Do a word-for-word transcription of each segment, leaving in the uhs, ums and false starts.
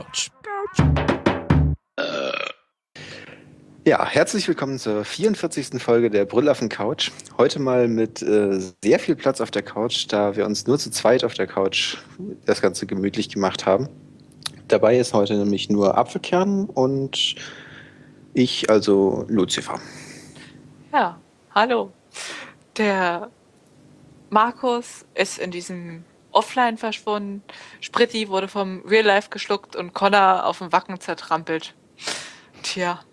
Couch. Ja, herzlich willkommen zur vierundvierzigsten Folge der Brüllaffen Couch. Heute mal mit äh, sehr viel Platz auf der Couch, da wir uns nur zu zweit auf der Couch das Ganze gemütlich gemacht haben. Dabei ist heute nämlich nur Apfelkern und ich, also Lucifer. Ja, hallo. Der Markus ist in diesem Offline verschwunden, Spritti wurde vom Real Life geschluckt und Connor auf dem Wacken zertrampelt. Tja,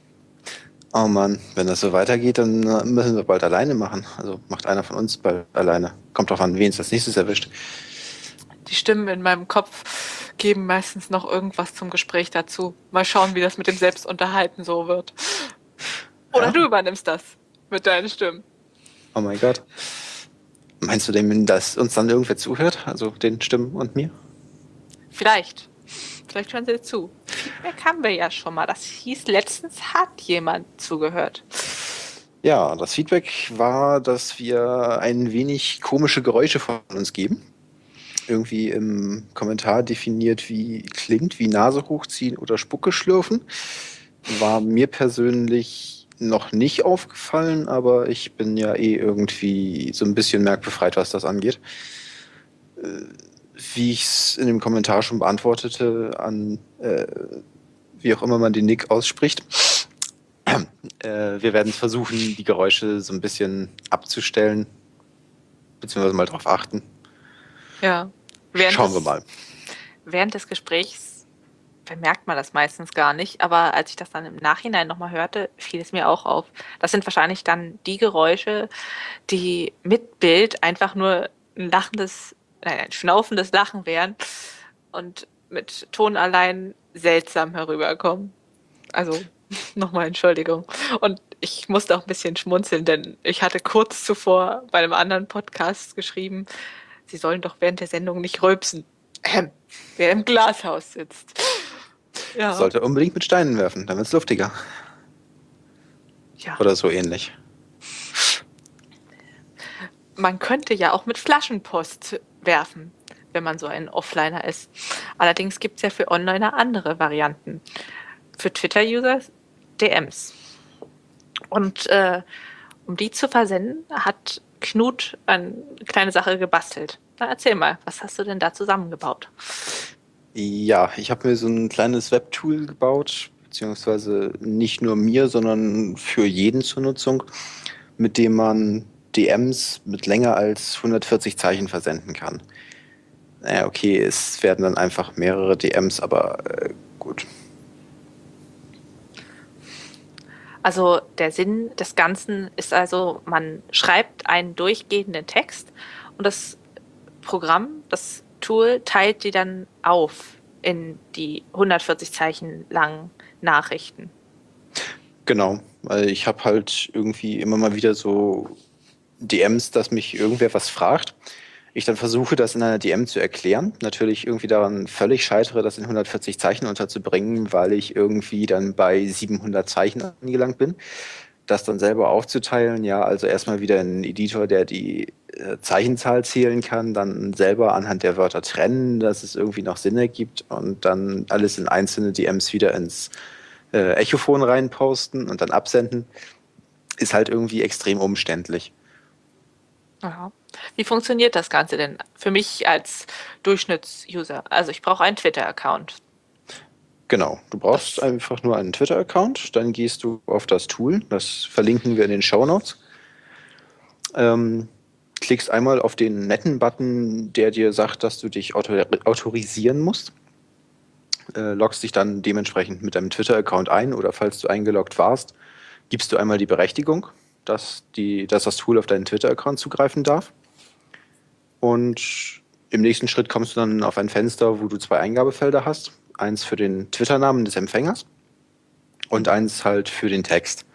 Oh Mann, wenn das so weitergeht, dann äh, müssen wir bald alleine machen. Also macht einer von uns bald alleine. Kommt drauf an, wen es als nächstes erwischt. die Stimmen in meinem Kopf geben meistens noch irgendwas zum Gespräch dazu. Mal schauen, wie das mit dem Selbstunterhalten so wird. Oder Ja? du übernimmst das mit deinen Stimmen. Oh mein Gott. Meinst du denn, dass uns dann irgendwer zuhört? Also den Stimmen und mir? Vielleicht. Vielleicht hören sie zu. Feedback haben wir ja schon mal. Das hieß, letztens hat jemand zugehört. Ja, das Feedback war, dass wir ein wenig komische Geräusche von uns geben. Irgendwie im Kommentar definiert, wie klingt, wie Nase hochziehen oder Spucke schlürfen. War mir persönlich noch nicht aufgefallen, aber ich bin ja eh irgendwie so ein bisschen merkbefreit, was das angeht. Äh, Wie ich es in dem Kommentar schon beantwortete, an äh, wie auch immer man den Nick ausspricht. Äh, wir werden versuchen, die Geräusche so ein bisschen abzustellen, beziehungsweise mal drauf achten. Ja. Während Schauen wir des- mal. Während des Gesprächs bemerkt man das meistens gar nicht, aber als ich das dann im Nachhinein nochmal hörte, fiel es mir auch auf. Das sind wahrscheinlich dann die Geräusche, die mit Bild einfach nur ein lachendes, nein, ein schnaufendes Lachen wären und mit Ton allein seltsam herüberkommen. Also nochmal Entschuldigung. Und ich musste auch ein bisschen schmunzeln, denn ich hatte kurz zuvor bei einem anderen Podcast geschrieben, Sie sollen doch während der Sendung nicht rülpsen. Ähm, wer im Glashaus sitzt. Ja, Sollte unbedingt mit Steinen werfen, dann wird es luftiger. ja. Oder so ähnlich. Man könnte ja auch mit Flaschenpost werfen, wenn man so ein Offliner ist. Allerdings gibt es ja für Onliner andere Varianten. Für Twitter-User D Ms. Und äh, um die zu versenden, hat Knut eine kleine Sache gebastelt. Na, erzähl mal, was hast du denn da zusammengebaut? Ja, ich habe mir so ein kleines Webtool gebaut, beziehungsweise nicht nur mir, sondern für jeden zur Nutzung, mit dem man D Ms mit länger als hundertvierzig Zeichen versenden kann. Naja, okay, es werden dann einfach mehrere D Ms, aber äh, gut. Also der Sinn des Ganzen ist also, man schreibt einen durchgehenden Text und das Programm, das Tool, teilt die dann auf in die hundertvierzig Zeichen langen Nachrichten. Genau, weil ich habe halt irgendwie immer mal wieder so D Ms, dass mich irgendwer was fragt. Ich dann versuche, das in einer D M zu erklären. Natürlich irgendwie daran völlig scheitere, das in hundertvierzig Zeichen unterzubringen, weil ich irgendwie dann bei siebenhundert Zeichen angelangt bin. Das dann selber aufzuteilen, ja, also erstmal wieder einen Editor, der die äh, Zeichenzahl zählen kann, dann selber anhand der Wörter trennen, dass es irgendwie noch Sinn ergibt und dann alles in einzelne D Ms wieder ins äh, Echophon reinposten und dann absenden, ist halt irgendwie extrem umständlich. Aha. Wie funktioniert das Ganze denn für mich als Durchschnittsuser? Also ich brauche einen Twitter-Account. Genau, du brauchst Das- einfach nur einen Twitter-Account, dann gehst du auf das Tool, das verlinken wir in den Shownotes. Ähm, klickst einmal auf den netten Button, der dir sagt, dass du dich auto autorisieren musst. Äh, loggst dich dann dementsprechend mit deinem Twitter-Account ein oder falls du eingeloggt warst, gibst du einmal die Berechtigung, dass, die, dass das Tool auf deinen Twitter-Account zugreifen darf. Und im nächsten Schritt kommst du dann auf ein Fenster, wo du zwei Eingabefelder hast. Eins für den Twitter-Namen des Empfängers und eins halt für den Text.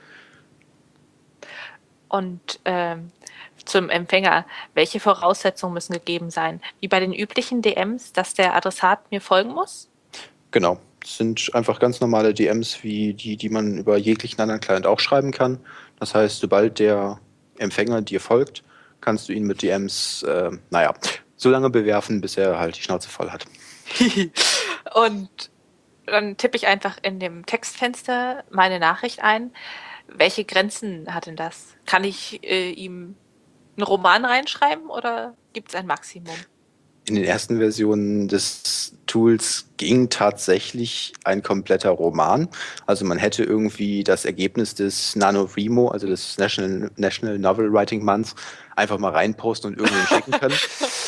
Und ähm, zum Empfänger, welche Voraussetzungen müssen gegeben sein? Wie bei den üblichen D Ms, dass der Adressat mir folgen muss? Genau, das sind einfach ganz normale D Ms, wie die, die man über jeglichen anderen Client auch schreiben kann. Das heißt, sobald der Empfänger dir folgt, kannst du ihn mit D Ms, äh, naja, so lange bewerfen, bis er halt die Schnauze voll hat. Und dann tippe ich einfach in dem Textfenster meine Nachricht ein. Welche Grenzen hat denn das? Kann ich äh, ihm einen Roman reinschreiben oder gibt es ein Maximum? In den ersten Versionen des Tools ging tatsächlich ein kompletter Roman. Also man hätte irgendwie das Ergebnis des NaNoWriMo, also des National, National Novel Writing Months, einfach mal reinposten und irgendwem schicken können.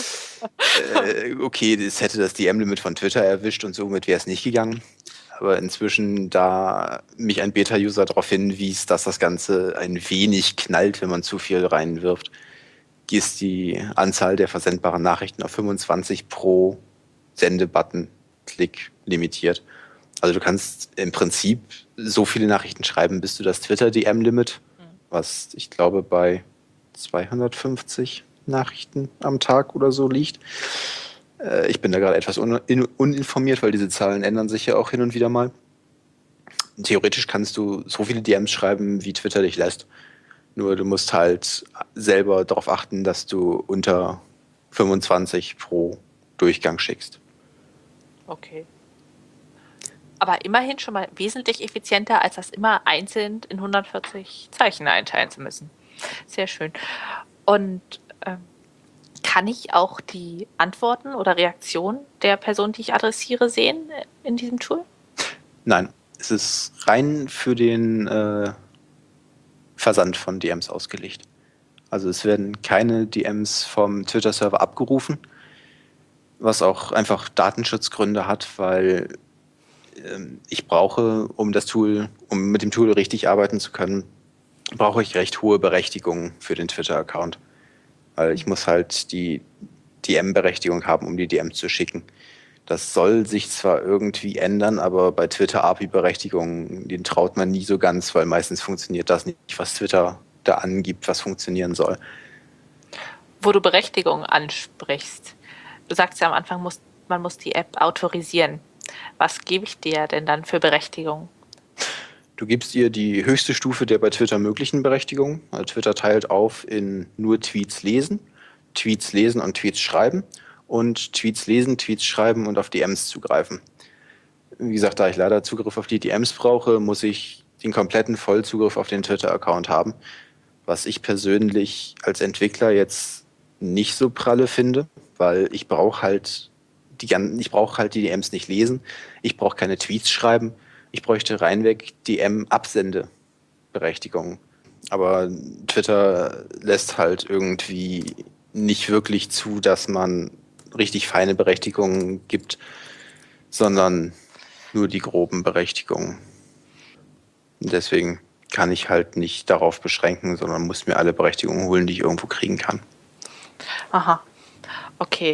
Äh, okay, das hätte das D M-Limit von Twitter erwischt und somit wäre es nicht gegangen. Aber inzwischen, da mich ein Beta-User darauf hinwies, dass das Ganze ein wenig knallt, wenn man zu viel reinwirft, ist die Anzahl der versendbaren Nachrichten auf fünfundzwanzig pro Sendebutton-Klick limitiert. Also du kannst im Prinzip so viele Nachrichten schreiben, bis du das Twitter-D M-Limit, was ich glaube bei zweihundertfünfzig Nachrichten am Tag oder so liegt. Äh, ich bin da gerade etwas un uninformiert, weil diese Zahlen ändern sich ja auch hin und wieder mal. Theoretisch kannst du so viele D Ms schreiben, wie Twitter dich lässt. Nur du musst halt selber darauf achten, dass du unter fünfundzwanzig pro Durchgang schickst. Okay. Aber immerhin schon mal wesentlich effizienter, als das immer einzeln in hundertvierzig Zeichen einteilen zu müssen. Sehr schön. Und ähm, kann ich auch die Antworten oder Reaktionen der Person, die ich adressiere, sehen in diesem Tool? Nein, es ist rein für den äh, Versand von D Ms ausgelegt. Also es werden keine D Ms vom Twitter-Server abgerufen, was auch einfach Datenschutzgründe hat, weil ähm, ich brauche, um das Tool, um mit dem Tool richtig arbeiten zu können, brauche ich recht hohe Berechtigungen für den Twitter-Account. Weil ich muss halt die D M-Berechtigung haben, um die D Ms zu schicken. Das soll sich zwar irgendwie ändern, aber bei Twitter-A P I-Berechtigungen, den traut man nie so ganz, weil meistens funktioniert das nicht, was Twitter da angibt, was funktionieren soll. Wo du Berechtigung ansprichst. Du sagst ja am Anfang, muss, man muss die App autorisieren. Was gebe ich dir denn dann für Berechtigung? Du gibst ihr die höchste Stufe der bei Twitter möglichen Berechtigungen. Also Twitter teilt auf in nur Tweets lesen, Tweets lesen und Tweets schreiben und Tweets lesen, Tweets schreiben und auf D Ms zugreifen. Wie gesagt, da ich leider Zugriff auf die D Ms brauche, muss ich den kompletten Vollzugriff auf den Twitter-Account haben, was ich persönlich als Entwickler jetzt nicht so pralle finde, weil ich brauche halt die ganzen, ich brauche halt die D Ms nicht lesen, ich brauche keine Tweets schreiben, ich bräuchte reinweg D M-Absendeberechtigungen. Aber Twitter lässt halt irgendwie nicht wirklich zu, dass man richtig feine Berechtigungen gibt, sondern nur die groben Berechtigungen. Und deswegen kann ich halt nicht darauf beschränken, sondern muss mir alle Berechtigungen holen, die ich irgendwo kriegen kann. Aha, okay.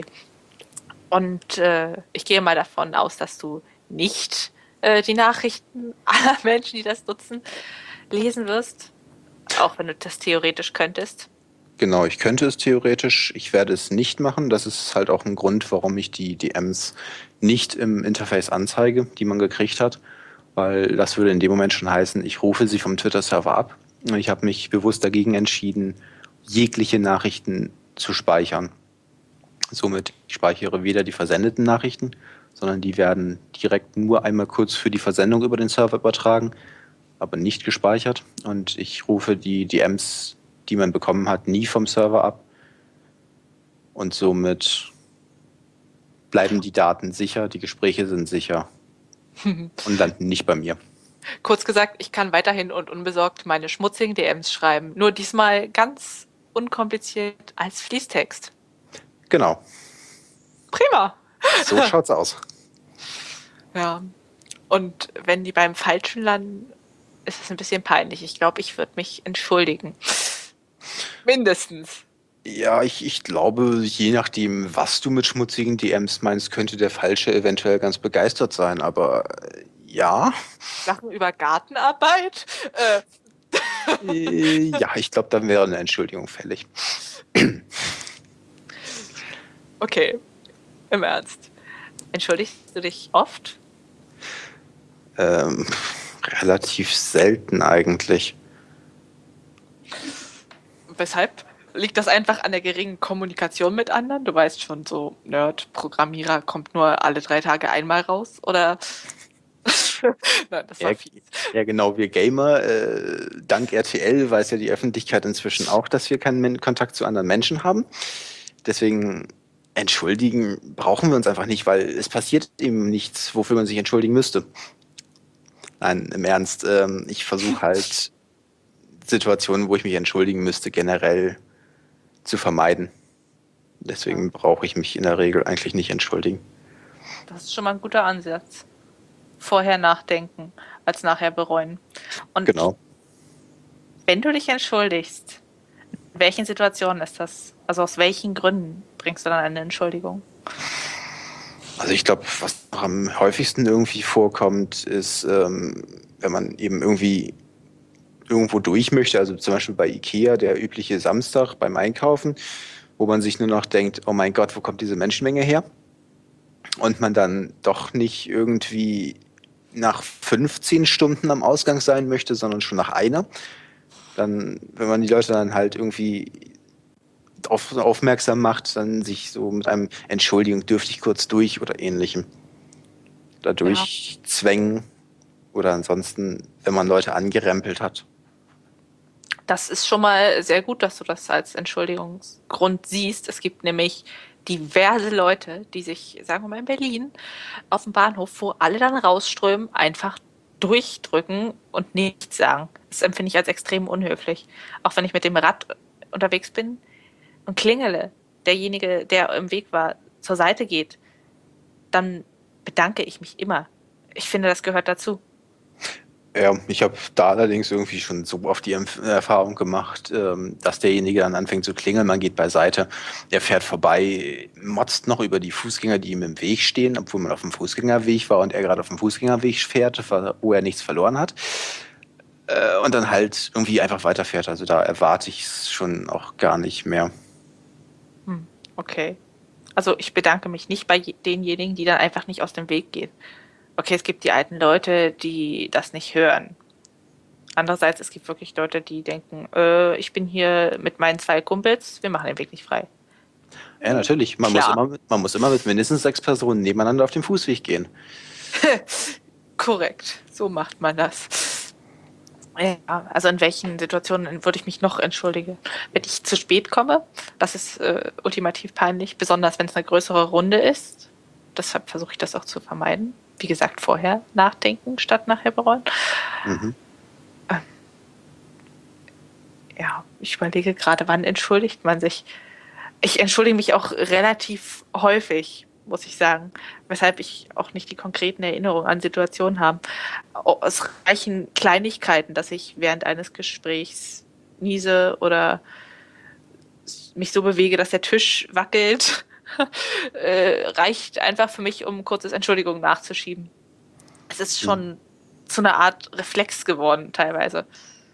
Und äh, ich gehe mal davon aus, dass du nicht äh, die Nachrichten aller Menschen, die das nutzen, lesen wirst, auch wenn du das theoretisch könntest. Genau, ich könnte es theoretisch, ich werde es nicht machen. Das ist halt auch ein Grund, warum ich die D Ms nicht im Interface anzeige, die man gekriegt hat, weil das würde in dem Moment schon heißen, ich rufe sie vom Twitter-Server ab. Ich habe mich bewusst dagegen entschieden, jegliche Nachrichten zu speichern. Somit ich speichere weder die versendeten Nachrichten, sondern die werden direkt nur einmal kurz für die Versendung über den Server übertragen, aber nicht gespeichert. Und ich rufe die D Ms, die man bekommen hat, nie vom Server ab. Und somit bleiben die Daten sicher, die Gespräche sind sicher und landen nicht bei mir. Kurz gesagt, ich kann weiterhin und unbesorgt meine schmutzigen D Ms schreiben, nur diesmal ganz unkompliziert als Fließtext. Genau. Prima. So schaut's aus. Ja. Und wenn die beim Falschen landen, ist es ein bisschen peinlich. Ich glaube, ich würde mich entschuldigen. Mindestens. Ja, ich, ich glaube, je nachdem, was du mit schmutzigen D Ms meinst, könnte der Falsche eventuell ganz begeistert sein. Aber äh, ja. Sachen über Gartenarbeit? Äh, Äh, ja, ich glaube, dann wäre eine Entschuldigung fällig. okay, im Ernst. Entschuldigst du dich oft? Ähm, relativ selten eigentlich. Weshalb? Liegt das einfach an der geringen Kommunikation mit anderen? Du weißt schon, so Nerd, Programmierer kommt nur alle drei Tage einmal raus? Oder Nein, das Ja, war fies. ja, genau, wir Gamer, äh, dank R T L weiß ja die Öffentlichkeit inzwischen auch, dass wir keinen Men Kontakt zu anderen Menschen haben. Deswegen entschuldigen brauchen wir uns einfach nicht, weil es passiert eben nichts, wofür man sich entschuldigen müsste. Nein, im Ernst, ähm, ich versuche halt Situationen, wo ich mich entschuldigen müsste, generell zu vermeiden. Ja, Deswegen brauche ich mich in der Regel eigentlich nicht entschuldigen. das ist schon mal ein guter Ansatz. Vorher nachdenken, als nachher bereuen. Und Genau. wenn du dich entschuldigst, in welchen Situationen ist das? Also aus welchen Gründen bringst du dann eine Entschuldigung? Also ich glaube, was noch am häufigsten irgendwie vorkommt, ist, ähm, wenn man eben irgendwie irgendwo durch möchte, also zum Beispiel bei Ikea, der übliche Samstag beim Einkaufen, wo man sich nur noch denkt, oh mein Gott, wo kommt diese Menschenmenge her? Und man dann doch nicht irgendwie nach fünfzehn Stunden am Ausgang sein möchte, sondern schon nach einer. Dann, wenn man die Leute dann halt irgendwie auf, aufmerksam macht, dann sich so mit einem Entschuldigung, dürfte ich kurz durch oder ähnlichem Ja, dadurch zwängen oder ansonsten, wenn man Leute angerempelt hat. das ist schon mal sehr gut, dass du das als Entschuldigungsgrund siehst. Es gibt nämlich diverse Leute, die sich, sagen wir mal in Berlin, auf dem Bahnhof, wo alle dann rausströmen, einfach durchdrücken und nichts sagen. Das empfinde ich als extrem unhöflich. Auch wenn ich mit dem Rad unterwegs bin und klingele, derjenige, der im Weg war, zur Seite geht, dann bedanke ich mich immer. Ich finde, das gehört dazu. Ja, ich habe da allerdings irgendwie schon so oft die Empf- Erfahrung gemacht, ähm, dass derjenige dann anfängt zu klingeln, man geht beiseite, der fährt vorbei, motzt noch über die Fußgänger, die ihm im Weg stehen, obwohl man auf dem Fußgängerweg war und er gerade auf dem Fußgängerweg fährt, wo er nichts verloren hat. Äh, und dann halt irgendwie einfach weiterfährt. Also da erwarte ich es schon auch gar nicht mehr. Hm, okay. Also ich bedanke mich nicht bei je- denjenigen, die dann einfach nicht aus dem Weg gehen. Okay, es gibt die alten Leute, die das nicht hören. Andererseits, es gibt wirklich Leute, die denken, äh, ich bin hier mit meinen zwei Kumpels, wir machen den Weg nicht frei. Ja, natürlich. Man muss Klar, immer, mit- man muss immer mit mindestens sechs Personen nebeneinander auf dem Fußweg gehen. korrekt. So macht man das. Ja, also in welchen Situationen würde ich mich noch entschuldigen? Wenn ich zu spät komme, das ist äh, ultimativ peinlich, besonders wenn es eine größere Runde ist. Deshalb versuche ich das auch zu vermeiden. Wie gesagt, vorher nachdenken statt nachher bereuen. Mhm. Ja, ich überlege gerade, wann entschuldigt man sich? Ich entschuldige mich auch relativ häufig, muss ich sagen, weshalb ich auch nicht die konkreten Erinnerungen an Situationen habe. Oh, es reichen Kleinigkeiten, dass ich während eines Gesprächs niese oder mich so bewege, dass der Tisch wackelt. äh, reicht einfach für mich, um ein kurzes Entschuldigung nachzuschieben. Es ist schon zu einer Art Reflex geworden, teilweise.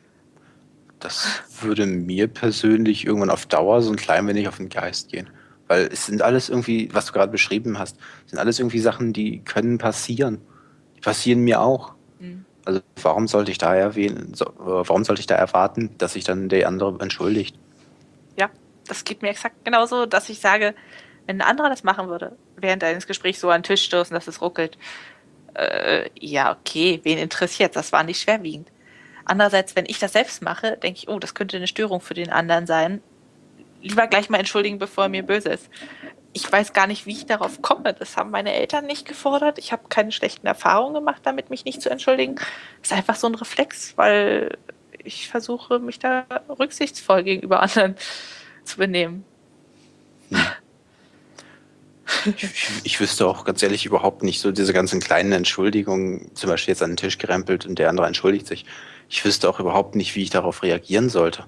Das würde mir persönlich irgendwann auf Dauer so ein klein wenig auf den Geist gehen. Weil es sind alles irgendwie, was du gerade beschrieben hast, sind alles irgendwie Sachen, die können passieren. Die passieren mir auch. Hm. Also warum sollte ich da erwähnen, so, äh, warum sollte ich da erwarten, dass sich dann der andere entschuldigt? Ja, das geht mir exakt genauso, dass ich sage, wenn ein anderer das machen würde, während eines Gesprächs so an den Tisch stoßen, dass es ruckelt, äh, ja, okay, wen interessiert? Das war nicht schwerwiegend. Andererseits, wenn ich das selbst mache, denke ich, oh, das könnte eine Störung für den anderen sein. Lieber gleich mal entschuldigen, bevor er mir böse ist. Ich weiß gar nicht, wie ich darauf komme. Das haben meine Eltern nicht gefordert. Ich habe keine schlechten Erfahrungen gemacht, damit mich nicht zu entschuldigen. Das ist einfach so ein Reflex, weil ich versuche, mich da rücksichtsvoll gegenüber anderen zu benehmen. Hm. Ich, ich, ich wüsste auch ganz ehrlich überhaupt nicht so diese ganzen kleinen Entschuldigungen, zum Beispiel jetzt an den Tisch gerempelt und der andere entschuldigt sich. Ich wüsste auch überhaupt nicht, wie ich darauf reagieren sollte.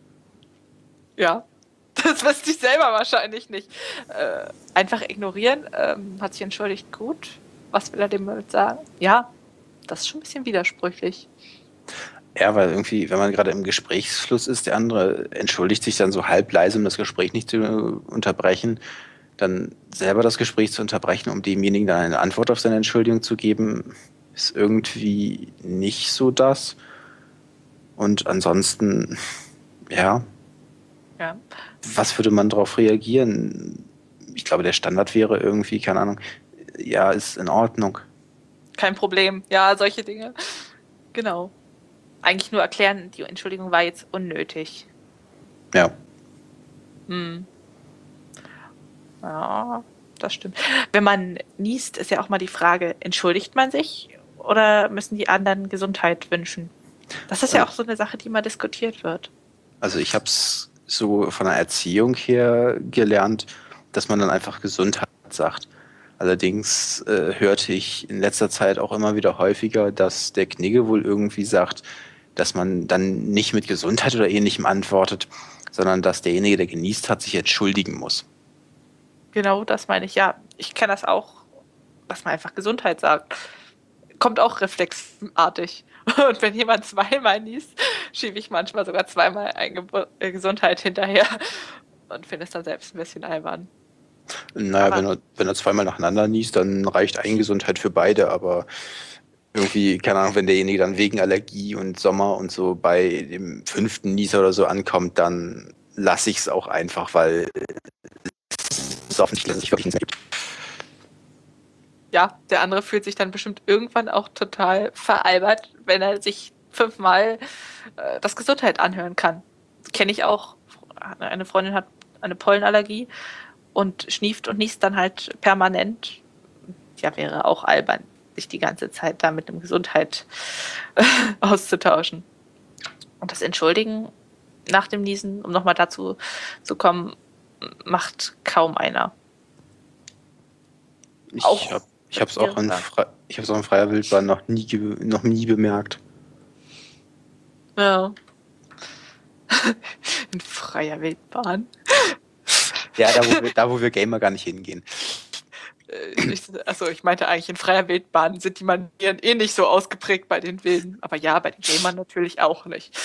Ja, das wüsste ich selber wahrscheinlich nicht. Äh, einfach ignorieren. Ähm, hat sich entschuldigt, gut. Was will er dem damit sagen? Ja, das ist schon ein bisschen widersprüchlich. Ja, weil irgendwie, wenn man gerade im Gesprächsfluss ist, der andere entschuldigt sich dann so halb leise, um das Gespräch nicht zu äh, unterbrechen, dann selber das Gespräch zu unterbrechen, um demjenigen dann eine Antwort auf seine Entschuldigung zu geben, ist irgendwie nicht so das. Und ansonsten, ja, Ja. was würde man darauf reagieren? Ich glaube, der Standard wäre irgendwie, keine Ahnung, ja, ist in Ordnung. kein Problem. Ja, solche Dinge. Genau. Eigentlich nur erklären, die Entschuldigung war jetzt unnötig. Ja. Hm. Ja, das stimmt. Wenn man niest, ist ja auch mal die Frage, entschuldigt man sich oder müssen die anderen Gesundheit wünschen? Das ist ja Also, auch so eine Sache, die mal diskutiert wird. also ich habe es so von der Erziehung her gelernt, dass man dann einfach Gesundheit sagt. Allerdings äh, hörte ich in letzter Zeit auch immer wieder häufiger, dass der Knigge wohl irgendwie sagt, dass man dann nicht mit Gesundheit oder ähnlichem antwortet, sondern dass derjenige, der genießt hat, sich entschuldigen muss. Genau, das meine ich. Ja, ich kenne das auch, dass man einfach Gesundheit sagt. Kommt auch reflexartig. Und wenn jemand zweimal niest, schiebe ich manchmal sogar zweimal eine Ge äh, Gesundheit hinterher und finde es dann selbst ein bisschen albern. Naja, wenn Aber er, wenn er zweimal nacheinander niest, dann reicht eine Gesundheit für beide, aber irgendwie, keine Ahnung, wenn derjenige dann wegen Allergie und Sommer und so bei dem fünften Nieser oder so ankommt, dann lasse ich es auch einfach, weil es offensichtlich nicht wirklich einen Sinn gibt. ja, der andere fühlt sich dann bestimmt irgendwann auch total veralbert, wenn er sich fünfmal äh, das Gesundheit anhören kann. Kenne ich auch. Eine Freundin hat eine Pollenallergie und schnieft und niest dann halt permanent. Ja, wäre auch albern, sich die ganze Zeit da mit dem Gesundheit auszutauschen. Und das Entschuldigen nach dem Niesen, um nochmal dazu zu kommen, macht kaum einer. Ich habe Auch ich es auch, hier. in Fre ich hab's auch in freier Wildbahn noch nie, noch nie bemerkt. Ja. In freier Wildbahn. Ja, da wo wir, da, wo wir Gamer gar nicht hingehen. Ich, also ich meinte eigentlich, in freier Wildbahn sind die Manieren eh nicht so ausgeprägt bei den Wilden. Aber ja, bei den Gamern natürlich auch nicht.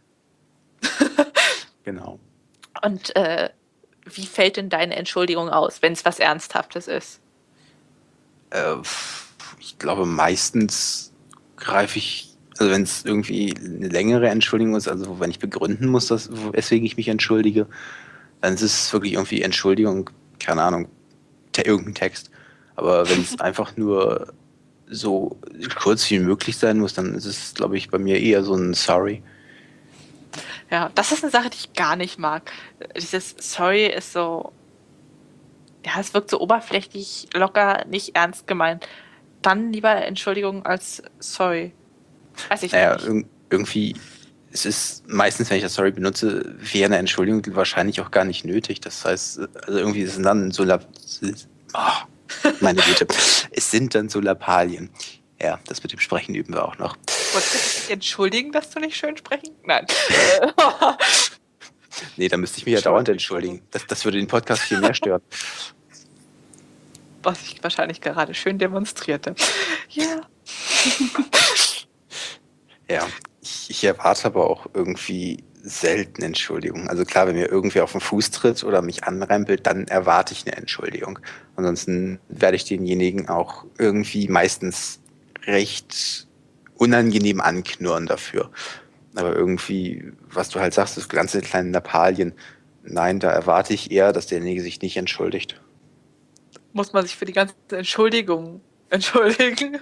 Genau. Und äh, wie fällt denn deine Entschuldigung aus, wenn es was Ernsthaftes ist? Äh, ich glaube, meistens greife ich, also wenn es irgendwie eine längere Entschuldigung ist, also wenn ich begründen muss, dass, weswegen ich mich entschuldige, dann ist es wirklich irgendwie Entschuldigung, keine Ahnung, te irgendein Text. Aber wenn es einfach nur so kurz wie möglich sein muss, dann ist es, glaube ich, bei mir eher so ein Sorry. Ja, das ist eine Sache, die ich gar nicht mag. Dieses Sorry ist so, ja, es wirkt so oberflächlich, locker, nicht ernst gemeint. Dann lieber Entschuldigung als Sorry. Weiß ich Naja, nicht. irg irgendwie, es ist meistens, wenn ich das Sorry benutze, wäre eine Entschuldigung wahrscheinlich auch gar nicht nötig. Das heißt, also irgendwie ist es dann so, oh, meine Güte, es sind dann so Lappalien. Ja, das mit dem Sprechen üben wir auch noch. Wolltest du dich entschuldigen, dass du nicht schön sprechen? Nein. Nee, da müsste ich mich ja dauernd entschuldigen. Das, das würde den Podcast viel mehr stören. Was ich wahrscheinlich gerade schön demonstrierte. Ja. Ja, ich, ich erwarte aber auch irgendwie selten Entschuldigung. Also klar, wenn mir irgendwer auf den Fuß tritt oder mich anrempelt, dann erwarte ich eine Entschuldigung. Ansonsten werde ich denjenigen auch irgendwie meistens recht unangenehm anknurren dafür. Aber irgendwie, was du halt sagst, das ganze kleine Lappalien, nein, da erwarte ich eher, dass derjenige sich nicht entschuldigt. Muss man sich für die ganze Entschuldigung entschuldigen?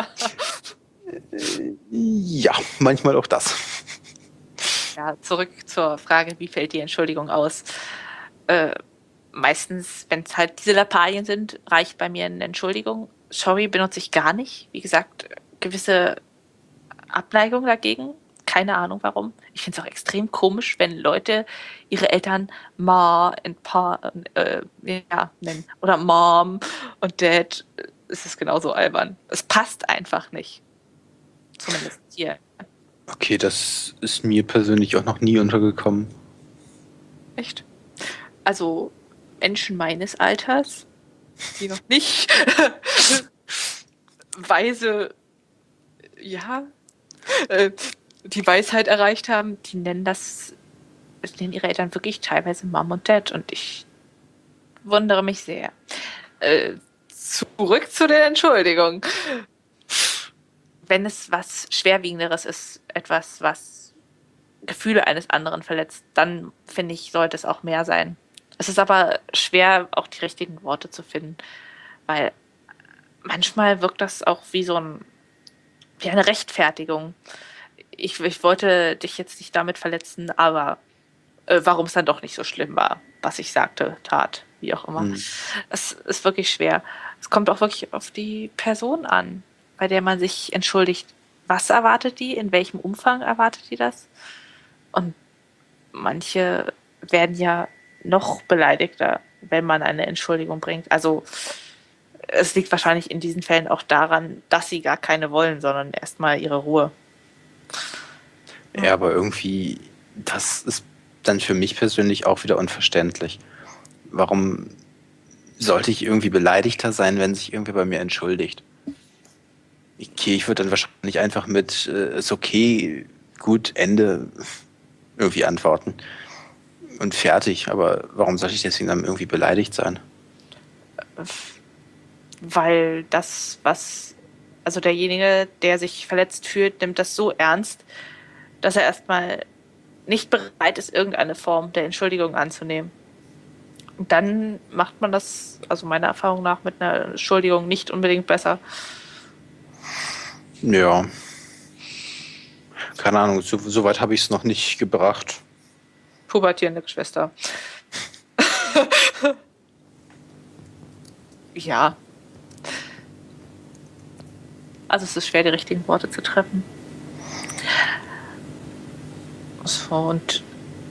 Ja, manchmal auch das. Ja, zurück zur Frage, wie fällt die Entschuldigung aus? Äh, meistens, wenn es halt diese Lappalien sind, reicht bei mir eine Entschuldigung. Sorry benutze ich gar nicht. Wie gesagt, gewisse Abneigung dagegen. Keine Ahnung warum. Ich finde es auch extrem komisch, wenn Leute ihre Eltern Ma und Pa äh, ja, nennen. Oder Mom und Dad. Es ist genauso albern. Es passt einfach nicht. Zumindest hier. Okay, das ist mir persönlich auch noch nie untergekommen. Echt? Also Menschen meines Alters, die noch nicht weise, ja, äh, die Weisheit erreicht haben, die nennen das, nennen ihre Eltern wirklich teilweise Mom und Dad und ich wundere mich sehr. Äh, zurück zu der Entschuldigung. Wenn es was Schwerwiegenderes ist, etwas, was Gefühle eines anderen verletzt, dann finde ich, sollte es auch mehr sein. Es ist aber schwer, auch die richtigen Worte zu finden, weil manchmal wirkt das auch wie so ein, wie eine Rechtfertigung. Ich, ich wollte dich jetzt nicht damit verletzen, aber äh, warum es dann doch nicht so schlimm war, was ich sagte, tat, wie auch immer. Hm. Es ist wirklich schwer. Es kommt auch wirklich auf die Person an, bei der man sich entschuldigt. Was erwartet die? In welchem Umfang erwartet die das? Und manche werden ja noch beleidigter, wenn man eine Entschuldigung bringt. Also es liegt wahrscheinlich in diesen Fällen auch daran, dass sie gar keine wollen, sondern erstmal ihre Ruhe. Ja, aber irgendwie, das ist dann für mich persönlich auch wieder unverständlich. Warum sollte ich irgendwie beleidigter sein, wenn sich irgendwer bei mir entschuldigt? Okay, ich würde dann wahrscheinlich einfach mit äh, ist okay, gut, Ende irgendwie antworten und fertig. Aber warum sollte ich deswegen dann irgendwie beleidigt sein? Weil das, was, also derjenige, der sich verletzt fühlt, nimmt das so ernst, dass er erstmal nicht bereit ist, irgendeine Form der Entschuldigung anzunehmen. Und dann macht man das, also meiner Erfahrung nach, mit einer Entschuldigung nicht unbedingt besser. Ja, keine Ahnung, so, so weit habe ich es noch nicht gebracht. Pubertierende Schwester. Ja. Also es ist schwer, die richtigen Worte zu treffen. So, und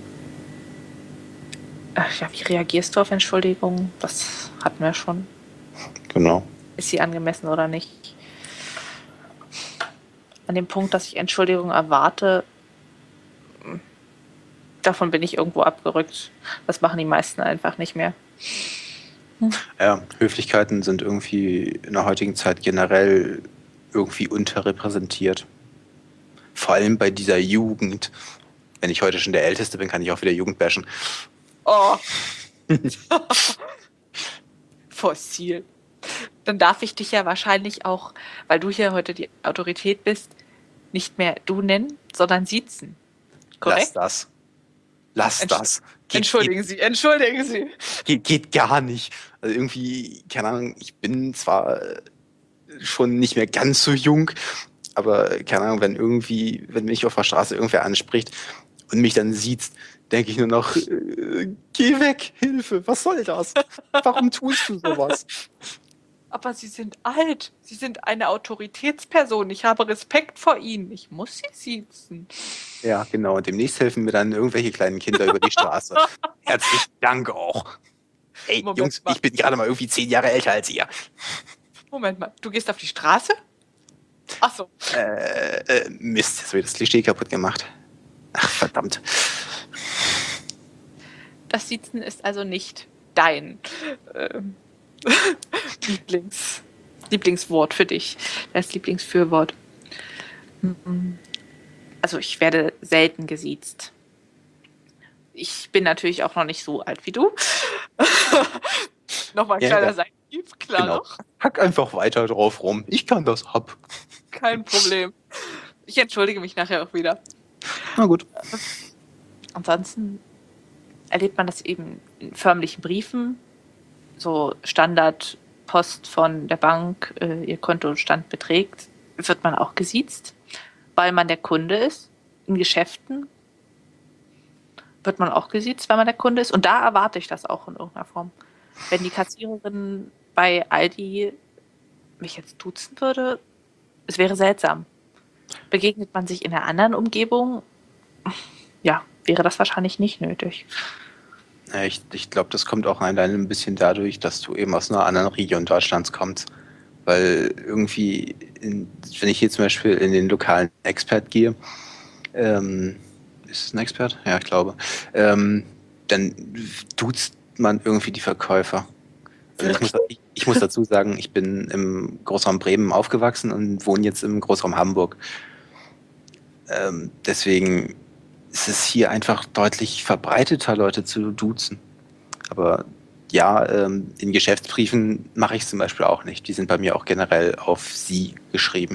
äh, ja, wie reagierst du auf Entschuldigungen? Das hatten wir schon. Genau. Ist sie angemessen oder nicht? An dem Punkt, dass ich Entschuldigung erwarte, davon bin ich irgendwo abgerückt. Das machen die meisten einfach nicht mehr. Ja, Höflichkeiten sind irgendwie in der heutigen Zeit generell irgendwie unterrepräsentiert. Vor allem bei dieser Jugend. Wenn ich heute schon der Älteste bin, kann ich auch wieder Jugend bashen. Oh. Fossil. Dann darf ich dich ja wahrscheinlich auch, weil du hier heute die Autorität bist, nicht mehr du nennen, sondern siezen. Lass Korrekt? das. Lass Entsch das. Geht, entschuldigen Sie, entschuldigen Sie. geht, geht gar nicht. Also irgendwie, keine Ahnung, ich bin zwar schon nicht mehr ganz so jung, aber keine Ahnung, wenn irgendwie, wenn mich auf der Straße irgendwer anspricht und mich dann sieht, denke ich nur noch, äh, geh weg, Hilfe, was soll das? Warum tust du sowas? Aber Sie sind alt. Sie sind eine Autoritätsperson. Ich habe Respekt vor Ihnen. Ich muss Sie siezen. Ja, genau. Und demnächst helfen mir dann irgendwelche kleinen Kinder über die Straße. Herzlichen Dank auch. Ey, Moment Jungs, mal. ich bin gerade mal irgendwie zehn Jahre älter als ihr. Moment mal. Du gehst auf die Straße? Ach so. Äh, äh, Mist, jetzt habe ich das Klischee kaputt gemacht. Ach, verdammt. Das Siezen ist also nicht dein ähm, Lieblings, Lieblingswort für dich. Das Lieblingsfürwort. Also ich werde selten gesiezt. Ich bin natürlich auch noch nicht so alt wie du. Nochmal ein Ja, kleiner ja, Seitenhieb, klar genau. doch. Hack einfach weiter drauf rum. Ich kann das ab. Kein Problem. Ich entschuldige mich nachher auch wieder. Na gut. Ansonsten erlebt man das eben in förmlichen Briefen, so Standardpost von der Bank, äh, ihr Kontostand beträgt, wird man auch gesiezt, weil man der Kunde ist. In Geschäften wird man auch gesiezt, weil man der Kunde ist. Und da erwarte ich das auch in irgendeiner Form. Wenn die Kassiererin bei Aldi mich jetzt duzen würde, es wäre seltsam. Begegnet man sich in einer anderen Umgebung, ja, wäre das wahrscheinlich nicht nötig. Ja, ich ich glaube, das kommt auch allein ein bisschen dadurch, dass du eben aus einer anderen Region Deutschlands kommst. Weil irgendwie, in, wenn ich hier zum Beispiel in den lokalen Expert gehe, ähm, ist es ein Expert? Ja, ich glaube. Ähm, dann duzt man irgendwie die Verkäufer. Also ich muss, Wirklich? ich, ich muss dazu sagen, ich bin im Großraum Bremen aufgewachsen und wohne jetzt im Großraum Hamburg. Ähm, deswegen ist es hier einfach deutlich verbreiteter, Leute zu duzen. Aber ja, ähm, in Geschäftsbriefen mache ich es zum Beispiel auch nicht. Die sind bei mir auch generell auf Sie geschrieben.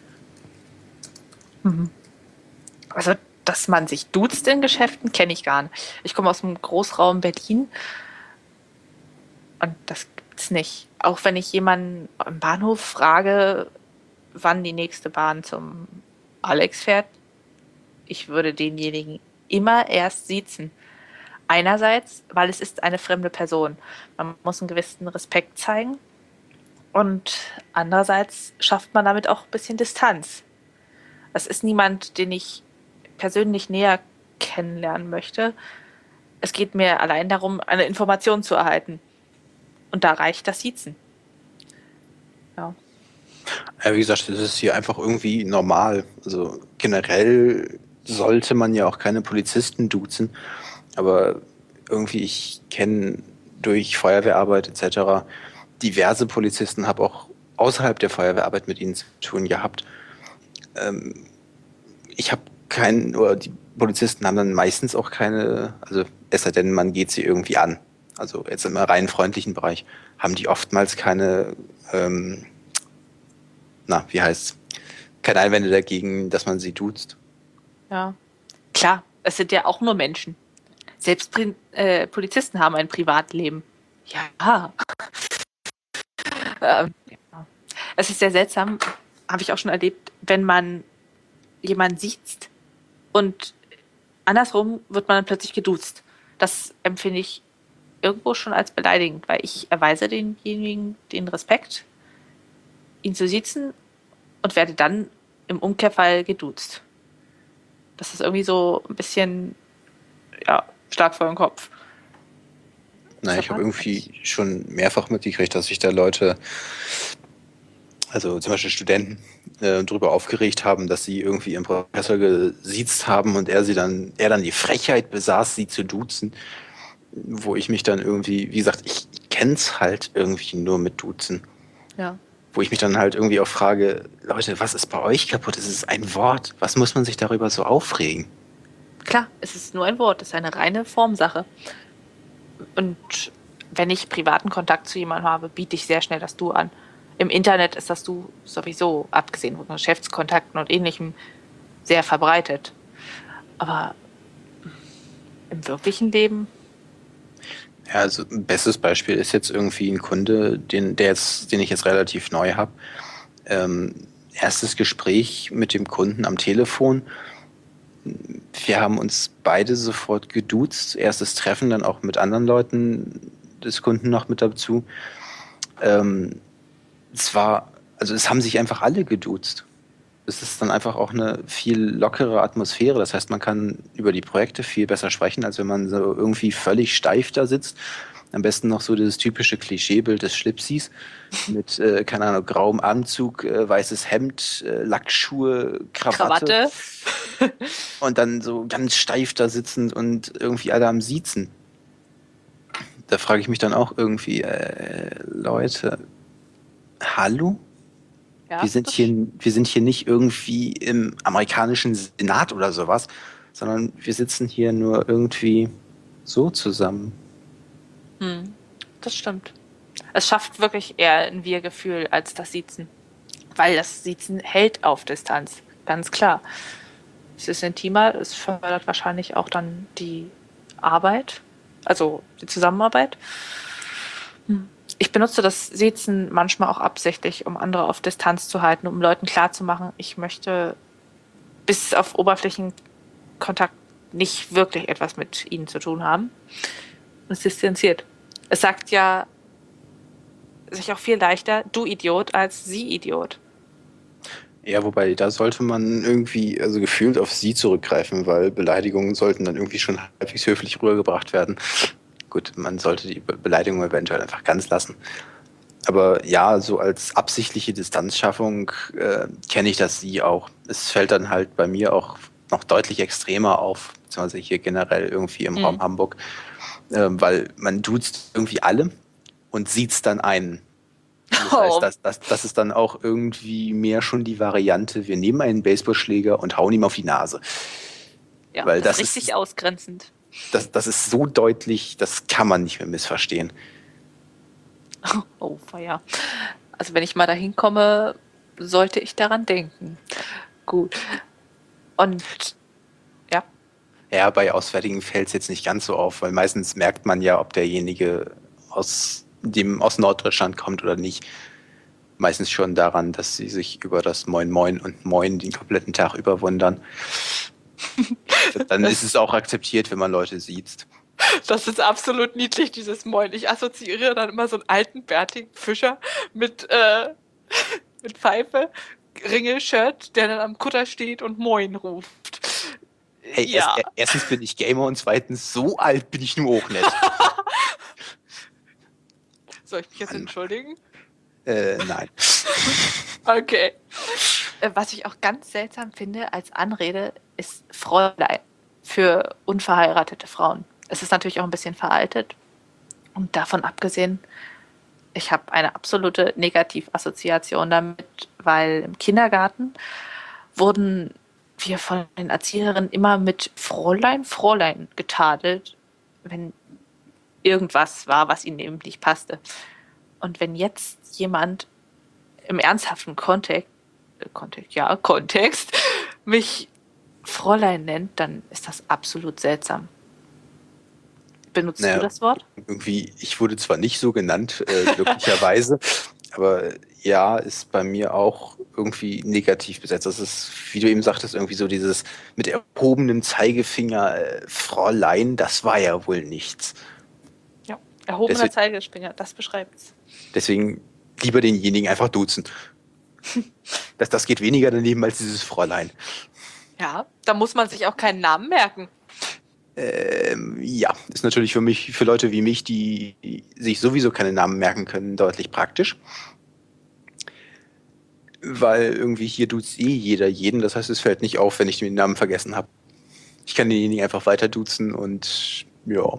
Mhm. Also, dass man sich duzt in Geschäften, kenne ich gar nicht. Ich komme aus dem Großraum Berlin und das gibt's nicht. Auch wenn ich jemanden am Bahnhof frage, wann die nächste Bahn zum Alex fährt, ich würde denjenigen immer erst siezen. Einerseits, weil es ist eine fremde Person. Man muss einen gewissen Respekt zeigen. Und andererseits schafft man damit auch ein bisschen Distanz. Es ist niemand, den ich persönlich näher kennenlernen möchte. Es geht mir allein darum, eine Information zu erhalten. Und da reicht das Siezen. Ja. Ja, wie gesagt, das ist hier einfach irgendwie normal. Also generell sollte man ja auch keine Polizisten duzen, aber irgendwie, ich kenne durch Feuerwehrarbeit et cetera diverse Polizisten, habe auch außerhalb der Feuerwehrarbeit mit ihnen zu tun gehabt. Ähm, ich habe keinen, oder die Polizisten haben dann meistens auch keine, also es sei denn, man geht sie irgendwie an. Also jetzt im rein freundlichen Bereich haben die oftmals keine, ähm, na, wie heißt's, keine Einwände dagegen, dass man sie duzt. Ja. Klar, es sind ja auch nur Menschen. Selbst Pri äh, Polizisten haben ein Privatleben. Ja. Ähm, ja. Es ist sehr seltsam, habe ich auch schon erlebt, wenn man jemanden sieht und andersrum wird man dann plötzlich geduzt. Das empfinde ich irgendwo schon als beleidigend, weil ich erweise denjenigen den Respekt, ihn zu siezen und werde dann im Umkehrfall geduzt. Das ist irgendwie so ein bisschen, ja, Schlag vor den Kopf. Na, Deshalb ich habe mag ich irgendwie nicht. schon mehrfach mitgekriegt, dass sich da Leute, also zum Beispiel Studenten, äh, darüber aufgeregt haben, dass sie irgendwie ihren Professor gesiezt haben und er sie dann, er dann die Frechheit besaß, sie zu duzen, wo ich mich dann irgendwie, wie gesagt, ich kenn's halt irgendwie nur mit Duzen. Ja. Wo ich mich dann halt irgendwie auch frage, Leute, was ist bei euch kaputt? Es ist ein Wort. Was muss man sich darüber so aufregen? Klar, es ist nur ein Wort, es ist eine reine Formsache. Und wenn ich privaten Kontakt zu jemandem habe, biete ich sehr schnell das Du an. Im Internet ist das Du sowieso, abgesehen von Geschäftskontakten und Ähnlichem, sehr verbreitet. Aber im wirklichen Leben, Ja, also ein bestes Beispiel ist jetzt irgendwie ein Kunde, den, der jetzt, den ich jetzt relativ neu habe. Ähm, erstes Gespräch mit dem Kunden am Telefon. Wir haben uns beide sofort geduzt. Erstes Treffen dann auch mit anderen Leuten des Kunden noch mit dazu. Ähm, es war, also es haben sich einfach alle geduzt. Es ist dann einfach auch eine viel lockere Atmosphäre. Das heißt, man kann über die Projekte viel besser sprechen, als wenn man so irgendwie völlig steif da sitzt. Am besten noch so dieses typische Klischeebild des Schlipsis mit, äh, keine Ahnung, grauem Anzug, äh, weißes Hemd, äh, Lackschuhe, Krawatte Krawatte, und dann so ganz steif da sitzend und irgendwie alle am Siezen. Da frage ich mich dann auch irgendwie, äh, Leute, hallo? Wir ja, sind das, hier, wir sind hier nicht irgendwie im amerikanischen Senat oder sowas, sondern wir sitzen hier nur irgendwie so zusammen. hm, das stimmt. Es schafft wirklich eher ein Wir-Gefühl als das Siezen. Weil das Siezen hält auf Distanz, ganz klar. Es ist intimer, es fördert wahrscheinlich auch dann die Arbeit, also die Zusammenarbeit. Ich benutze das Siezen manchmal auch absichtlich, um andere auf Distanz zu halten, um Leuten klarzumachen, ich möchte bis auf Oberflächenkontakt nicht wirklich etwas mit ihnen zu tun haben. Und es distanziert. Es sagt ja sich auch viel leichter, du Idiot, als sie Idiot. Ja, wobei da sollte man irgendwie, also gefühlt auf sie zurückgreifen, weil Beleidigungen sollten dann irgendwie schon halbwegs höflich rübergebracht werden. Gut, man sollte die Be Beleidigung eventuell einfach ganz lassen. Aber ja, so als absichtliche Distanzschaffung äh, kenne ich das sie auch. Es fällt dann halt bei mir auch noch deutlich extremer auf, beziehungsweise hier generell irgendwie im Raum Hm. Hamburg, äh, weil man duzt irgendwie alle und sieht's dann einen. Das heißt, Oh, das, das, das ist dann auch irgendwie mehr schon die Variante, wir nehmen einen Baseballschläger und hauen ihm auf die Nase. ja, Weil das ist das richtig ist, ausgrenzend. das, das ist so deutlich, das kann man nicht mehr missverstehen. Oh, ja. Also wenn ich mal dahin komme, sollte ich daran denken. Gut. Und ja, Ja, bei Auswärtigen fällt es jetzt nicht ganz so auf, weil meistens merkt man ja, ob derjenige aus dem aus Norddeutschland kommt oder nicht. Meistens schon daran, dass sie sich über das Moin Moin und Moin den kompletten Tag überwundern. Dann ist es auch akzeptiert, wenn man Leute sieht. Das ist absolut niedlich, dieses Moin. Ich assoziiere dann immer so einen alten, bärtigen Fischer mit, äh, mit Pfeife, Ringel-Shirt, der dann am Kutter steht und Moin ruft. Hey, Ja. erst, erstens bin ich Gamer und zweitens, so alt bin ich nur auch nicht. Soll ich mich jetzt Mann. entschuldigen? Äh, nein. Okay. Äh, Was ich auch ganz seltsam finde als Anrede, ist Fräulein für unverheiratete Frauen. Es ist natürlich auch ein bisschen veraltet. Und davon abgesehen, ich habe eine absolute Negativassoziation damit, weil im Kindergarten wurden wir von den Erzieherinnen immer mit Fräulein, Fräulein getadelt, wenn irgendwas war, was ihnen eben nicht passte. Und wenn jetzt jemand im ernsthaften Kontext, äh, Kontext, ja, Kontext, mich Fräulein nennt, dann ist das absolut seltsam. Benutzt Naja, du das Wort? irgendwie, ich wurde zwar nicht so genannt, äh, glücklicherweise, aber ja, ist bei mir auch irgendwie negativ besetzt. Das ist, wie du eben sagtest, irgendwie so dieses mit erhobenem Zeigefinger, äh, Fräulein, das war ja wohl nichts. Ja. Erhobener Deswegen, Zeigefinger, das beschreibt's. deswegen lieber denjenigen einfach duzen. Das, das geht weniger daneben als dieses Fräulein. Ja, da muss man sich auch keinen Namen merken. Ähm, ja, ist natürlich für mich, für Leute wie mich, die, die sich sowieso keine Namen merken können, deutlich praktisch. Weil irgendwie hier duzt eh jeder jeden, das heißt, es fällt nicht auf, wenn ich den Namen vergessen habe. Ich kann denjenigen einfach weiter duzen und ja.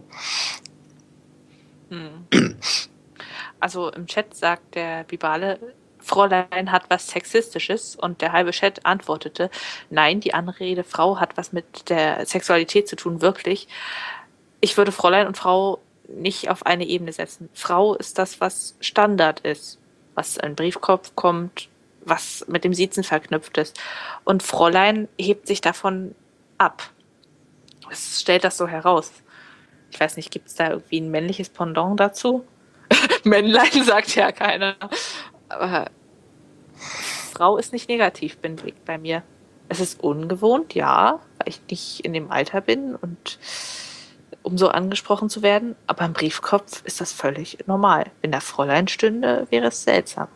Hm. Also im Chat sagt der Bibale, Fräulein hat was Sexistisches und der halbe Chat antwortete, nein, die Anrede Frau hat was mit der Sexualität zu tun, wirklich. Ich würde Fräulein und Frau nicht auf eine Ebene setzen. Frau ist das, was Standard ist, was in Briefkopf kommt, was mit dem Siezen verknüpft ist. Und Fräulein hebt sich davon ab. Es stellt das so heraus. Ich weiß nicht, gibt es da irgendwie ein männliches Pendant dazu? Männlein sagt ja keiner. Aber Frau ist nicht negativ belegt bei mir. Es ist ungewohnt, ja, weil ich nicht in dem Alter bin und um so angesprochen zu werden. Aber im Briefkopf ist das völlig normal. Wenn da Fräulein stünde, wäre es seltsam.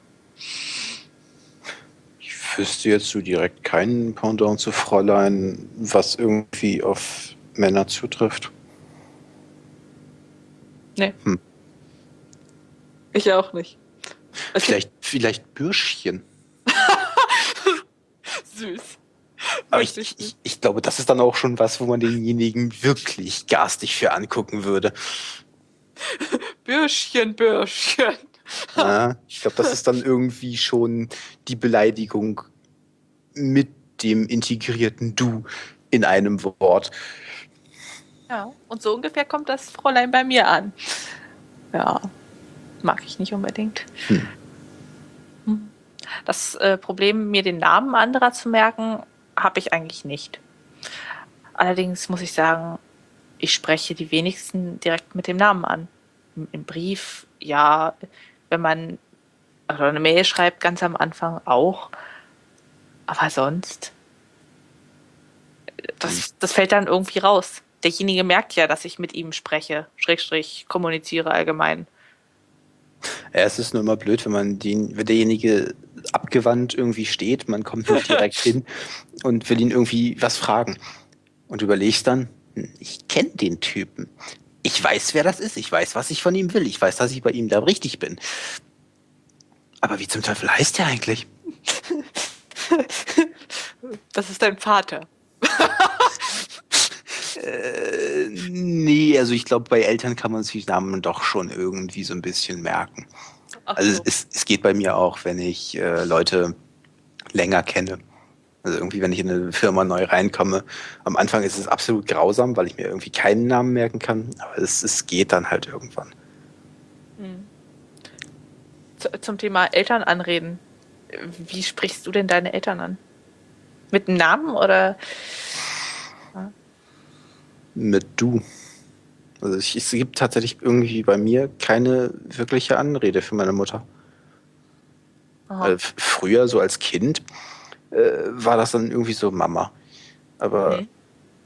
Ich wüsste jetzt so direkt keinen Pendant zu Fräulein, was irgendwie auf Männer zutrifft. Nee. Hm. Ich auch nicht. Es Vielleicht, vielleicht Bürschchen. süß. Aber ich, ich, ich, ich glaube, das ist dann auch schon was, wo man denjenigen wirklich garstig für angucken würde. Bürschchen, Bürschchen. Ja, ich glaube, das ist dann irgendwie schon die Beleidigung mit dem integrierten Du in einem Wort. Ja, und so ungefähr kommt das Fräulein bei mir an. Ja, mag ich nicht unbedingt. Hm. Das äh, Problem, mir den Namen anderer zu merken, habe ich eigentlich nicht. Allerdings muss ich sagen, ich spreche die wenigsten direkt mit dem Namen an. Im, im Brief, ja, wenn man oder eine Mail schreibt, ganz am Anfang auch. Aber sonst, das, das fällt dann irgendwie raus. Derjenige merkt ja, dass ich mit ihm spreche, Schrägstrich kommuniziere allgemein. Ja, es ist nur immer blöd, wenn man den, wenn derjenige abgewandt irgendwie steht, man kommt nicht direkt hin und will ihn irgendwie was fragen. Und überlegst dann, hm, ich kenne den Typen. Ich weiß, wer das ist. Ich weiß, was ich von ihm will. Ich weiß, dass ich bei ihm da richtig bin. Aber wie zum Teufel heißt der eigentlich? Das ist dein Vater. Äh, nee, also ich glaube, bei Eltern kann man sich Namen doch schon irgendwie so ein bisschen merken. Ach Also so. es, es geht bei mir auch, wenn ich äh, Leute länger kenne. Also irgendwie, wenn ich in eine Firma neu reinkomme. Am Anfang ist es absolut grausam, weil ich mir irgendwie keinen Namen merken kann. Aber es, es geht dann halt irgendwann. Hm. Z- Zum Thema Eltern anreden. Wie sprichst du denn deine Eltern an? Mit einem Namen oder? Mit du. Also ich, es gibt tatsächlich irgendwie bei mir keine wirkliche Anrede für meine Mutter. Aha. Äh, f- früher, so als Kind, äh, war das dann irgendwie so Mama. Aber Mhm.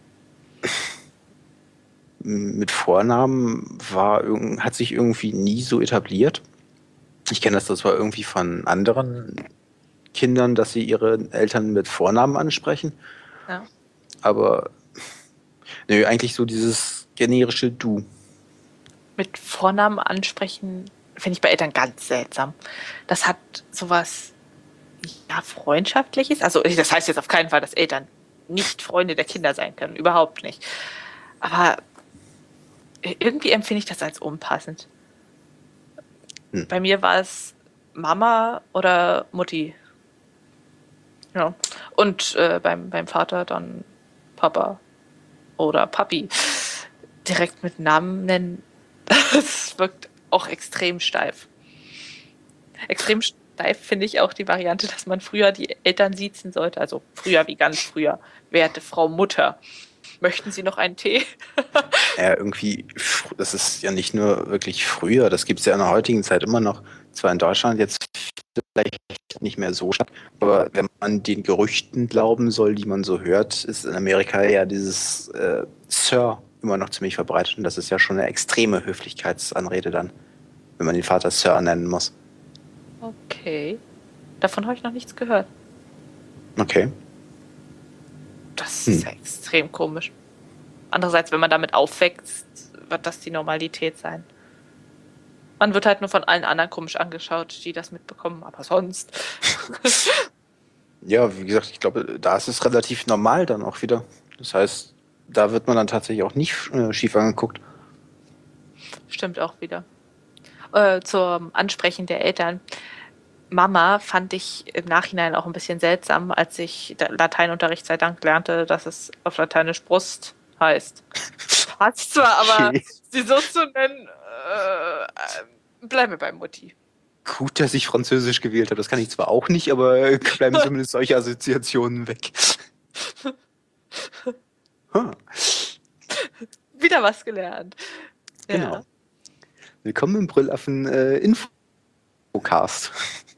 m- mit Vornamen war irgend, hat sich irgendwie nie so etabliert. Ich kenne das, das war irgendwie von anderen Kindern, dass sie ihre Eltern mit Vornamen ansprechen. Ja. Aber nö, eigentlich so dieses generische Du. Mit Vornamen ansprechen finde ich bei Eltern ganz seltsam. Das hat sowas, ja, Freundschaftliches. Also das heißt jetzt auf keinen Fall, dass Eltern nicht Freunde der Kinder sein können. Überhaupt nicht. Aber irgendwie empfinde ich das als unpassend. Hm. Bei mir war es Mama oder Mutti. Ja. Und äh, beim, beim Vater dann Papa oder Papi. Direkt mit Namen nennen, das wirkt auch extrem steif. Extrem steif finde ich auch die Variante, dass man früher die Eltern siezen sollte. Also früher wie ganz früher. Werte Frau Mutter. Möchten Sie noch einen Tee? Ja, irgendwie, fr- das ist ja nicht nur wirklich früher, das gibt es ja in der heutigen Zeit immer noch. Zwar in Deutschland jetzt vielleicht nicht mehr so stark, aber wenn man den Gerüchten glauben soll, die man so hört, ist in Amerika ja dieses äh, Sir immer noch ziemlich verbreitet und das ist ja schon eine extreme Höflichkeitsanrede dann, wenn man den Vater Sir nennen muss. Okay. Davon habe ich noch nichts gehört. Okay. Das Hm. ist ja extrem komisch. Andererseits, wenn man damit aufwächst, wird das die Normalität sein. Man wird halt nur von allen anderen komisch angeschaut, die das mitbekommen, aber sonst. Ja, wie gesagt, ich glaube, da ist es relativ normal dann auch wieder. Das heißt, da wird man dann tatsächlich auch nicht äh, schief angeguckt. Stimmt auch wieder. Äh, zum Ansprechen der Eltern. Mama fand ich im Nachhinein auch ein bisschen seltsam, als ich da- Lateinunterricht sei Dank lernte, dass es auf Lateinisch Brust heißt. Passt zwar, aber Okay. sie so zu nennen, äh, äh, bleiben wir bei Mutti. Gut, dass ich Französisch gewählt habe. Das kann ich zwar auch nicht, aber bleiben zumindest solche Assoziationen weg. Huh, Wieder was gelernt. genau. Ja. Willkommen im Brüllaffen äh, Infocast.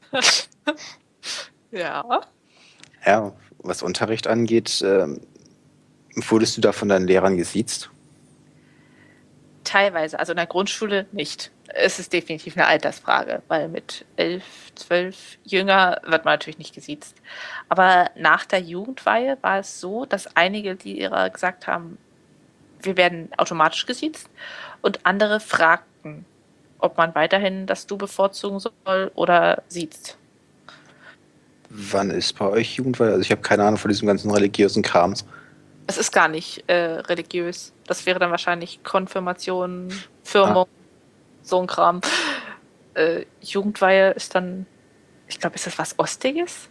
Ja. Ja, was Unterricht angeht, ähm, wurdest du da von deinen Lehrern gesiezt? Teilweise, also in der Grundschule nicht. Es ist definitiv eine Altersfrage, weil mit elf, zwölf jünger wird man natürlich nicht gesiezt. Aber nach der Jugendweihe war es so, dass einige Lehrer gesagt haben, wir werden automatisch gesiezt und andere fragten, ob man weiterhin das Du bevorzugen soll oder siezt. Wann ist bei euch Jugendweihe? Also ich habe keine Ahnung von diesem ganzen religiösen Krams. Es ist gar nicht äh, religiös. Das wäre dann wahrscheinlich Konfirmation, Ah, Firmung, so ein Kram. Äh, Jugendweihe ist dann, ich glaube, ist das was Ostiges?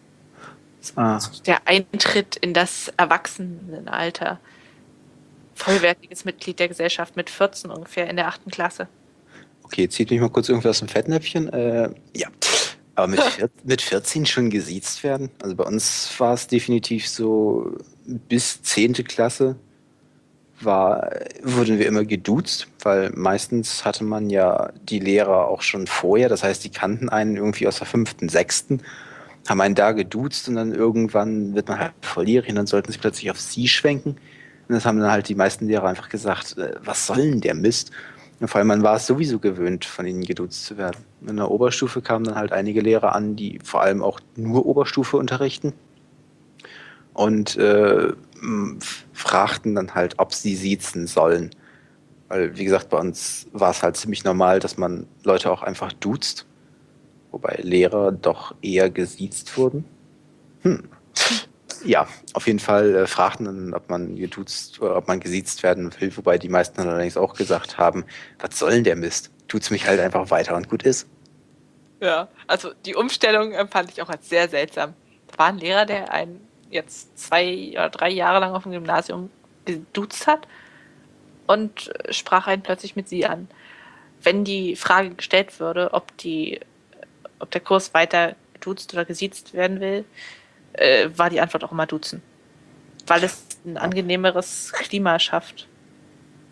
ah. Der Eintritt in das Erwachsenenalter. Vollwertiges Mitglied der Gesellschaft mit vierzehn ungefähr in der achten Klasse. Okay, zieht mich mal kurz irgendwie aus dem Fettnäpfchen. Äh, ja, aber mit, vier, mit vierzehn schon gesiezt werden? Also bei uns war es definitiv so, bis zehnte Klasse war, wurden wir immer geduzt, weil meistens hatte man ja die Lehrer auch schon vorher. Das heißt, die kannten einen irgendwie aus der fünften, sechsten, haben einen da geduzt und dann irgendwann wird man halt volljährig und dann sollten sie plötzlich auf sie schwenken. Und das haben dann halt die meisten Lehrer einfach gesagt, äh, was soll denn der Mist? Und vor allem, man war es sowieso gewöhnt, von ihnen geduzt zu werden. In der Oberstufe kamen dann halt einige Lehrer an, die vor allem auch nur Oberstufe unterrichten und äh, m, fragten dann halt, ob sie siezen sollen. Weil, wie gesagt, bei uns war es halt ziemlich normal, dass man Leute auch einfach duzt, wobei Lehrer doch eher gesiezt wurden. Hm. Ja, auf jeden Fall äh, fragten dann, ob man geduzt oder ob man gesiezt werden will, wobei die meisten dann allerdings auch gesagt haben, was soll denn der Mist? Tut's mich halt einfach weiter und gut ist. Ja, also die Umstellung empfand ich auch als sehr seltsam. Da war ein Lehrer, der einen jetzt zwei oder drei Jahre lang auf dem Gymnasium geduzt hat und äh, sprach einen plötzlich mit Sie an. Wenn die Frage gestellt würde, ob die, ob der Kurs weiter geduzt oder gesiezt werden will, äh, war die Antwort auch immer duzen, weil es ein Ja. angenehmeres Klima schafft.